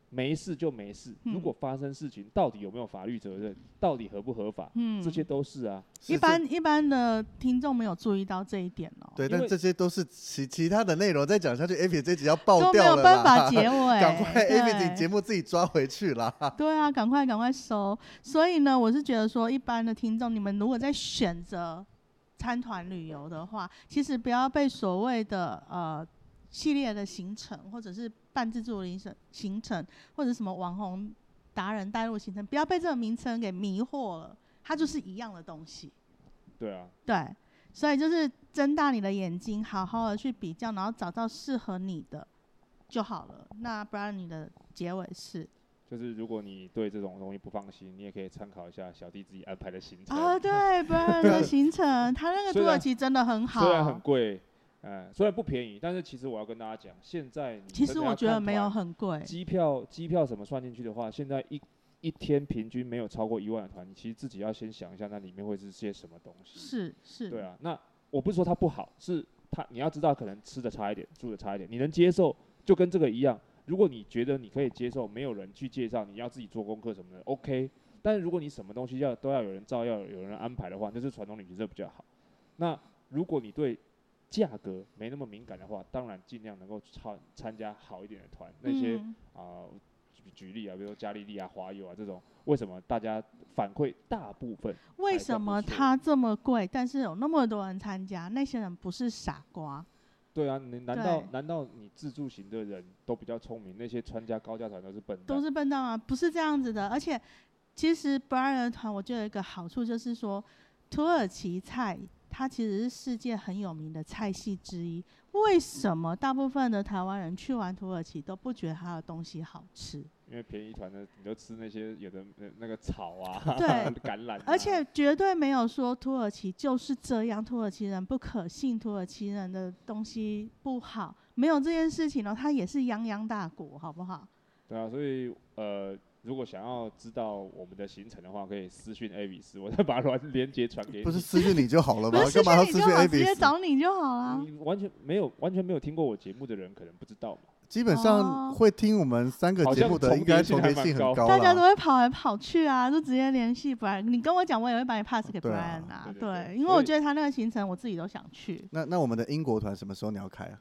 没事就没事，如果发生事情，到底有没有法律责任，到底合不合法，这些都是啊。 一般的听众没有注意到这一点哦。 对，但这些都是其他的内容，再讲下去 ，Avi 这集要爆掉了啦， 都没有办法结尾， 赶快 Avi 节目自己抓回去啦。 对啊，赶快收。所以呢，我是觉得说，一般的听众，你们如果在选择参团旅游的话，其实不要被所谓的系列的行程，或者是半自助的行程，或者什么网红达人带路行程，不要被这个名称给迷惑了，它就是一样的东西。 对啊， 对，所以就是睁大你的眼睛，好好的去比较，然后找到适合你的就好了。那不然你的结尾是？ 就是如果你对这种东西不放心，你也可以参考一下小弟自己安排的行程啊。对，不然的行程，他那个土耳其真的很好， 虽然很贵。虽然不便宜，但是其实我要跟大家讲，现在其实我觉得没有很贵。 机票什么算进去的话，现在一天平均没有超过1万的团，你其实自己要先想一下，那里面会是些什么东西。 是。 对啊，那我不是说它不好，是你要知道，可能吃的差一点，住的差一点，你能接受，就跟这个一样。如果你觉得你可以接受，没有人去介绍，你要自己做功课什么的 ，OK。但是如果你什么东西都要有人照，要有人安排的话，那是传统旅行社比较好。那如果你对价格没那么敏感的话，当然尽量能够参加好一点的团。那些举例啊，比如说加利利啊、华友啊这种，为什么大家反馈大部分？ 为什么它这么贵，但是有那么多人参加？那些人不是傻瓜。 对啊，难道你自助型的人都比较聪明？那些参加高价团都是笨蛋？ 都是笨蛋啊，不是这样子的。而且，其实 Brian 的团，我觉得有一个好处就是说，土耳其菜它其实是世界很有名的菜系之一。为什么大部分的台湾人去完土耳其都不觉得它的东西好吃？ 因为便宜团的，你就吃那些有的那个草啊， 对， 橄榄、啊， 而且绝对没有说土耳其就是这样，土耳其人不可信，土耳其人的东西不好，没有这件事情哦，它也是泱泱大国，好不好？ 对啊，所以如果想要知道我们的行程的话，可以私讯 Avis， 我再把连结传给你。 不是私讯你就好了吗？ 不是干嘛要私讯 Avis？ 直接找你就好了。 你完全没有听过我节目的人，可能不知道嘛。 基本上会听我们3个节目的，应该重叠性很高。 大家都会跑来跑去啊，就直接联系 Brian。你跟我讲，我也会把你 pass 给 Brian 啊。对，因为我觉得他那个行程，我自己都想去。 那我们的英国团什么时候你要开啊？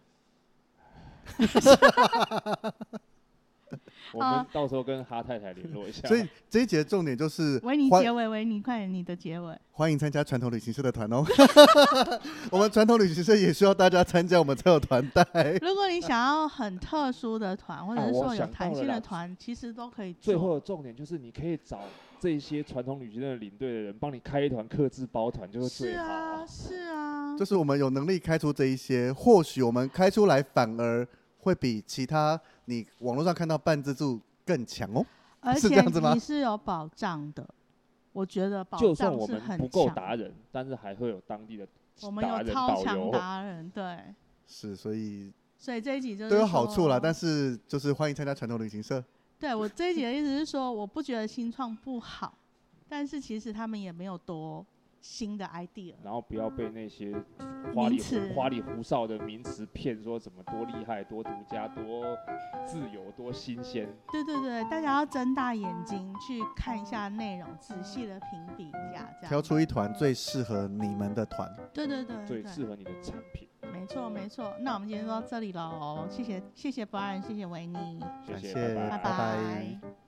我们到时候跟哈太太联络一下。 所以这一节的重点就是维尼结尾，维尼快点你的结尾。 欢迎参加传统旅行社的团哦。我们传统旅行社也需要大家参加，我们才有团带。 如果你想要很特殊的团，或者是说有弹性的团，其实都可以做。 最后的重点就是你可以找这些传统旅行社的领队的人帮你开一团客制包团，就是最好。 是啊。 就是我们有能力开出这一些，或许我们开出来反而会比其他你网络上看到半自助更强哦。 而且你是有保障的，我觉得保障是很强。 就算我们不够达人，但是还会有当地的我们有超强达人，对。 是，所以这一集就是都有好处啦，但是就是欢迎参加传统旅行社。 对，我这一集的意思是说，我不觉得新创不好，但是其实他们也没有多新的 idea， 然后不要被那些花里胡哨的名词骗，说怎么多厉害、多独家、多自由、多新鲜。 对对对，大家要睁大眼睛去看一下内容，仔细的评比一下，这样挑出一团最适合你们的团。 对对对， 最适合你的产品。 没错没错，那我们今天就到这里喽，谢谢 Brian， 谢谢维尼， 谢谢，拜拜。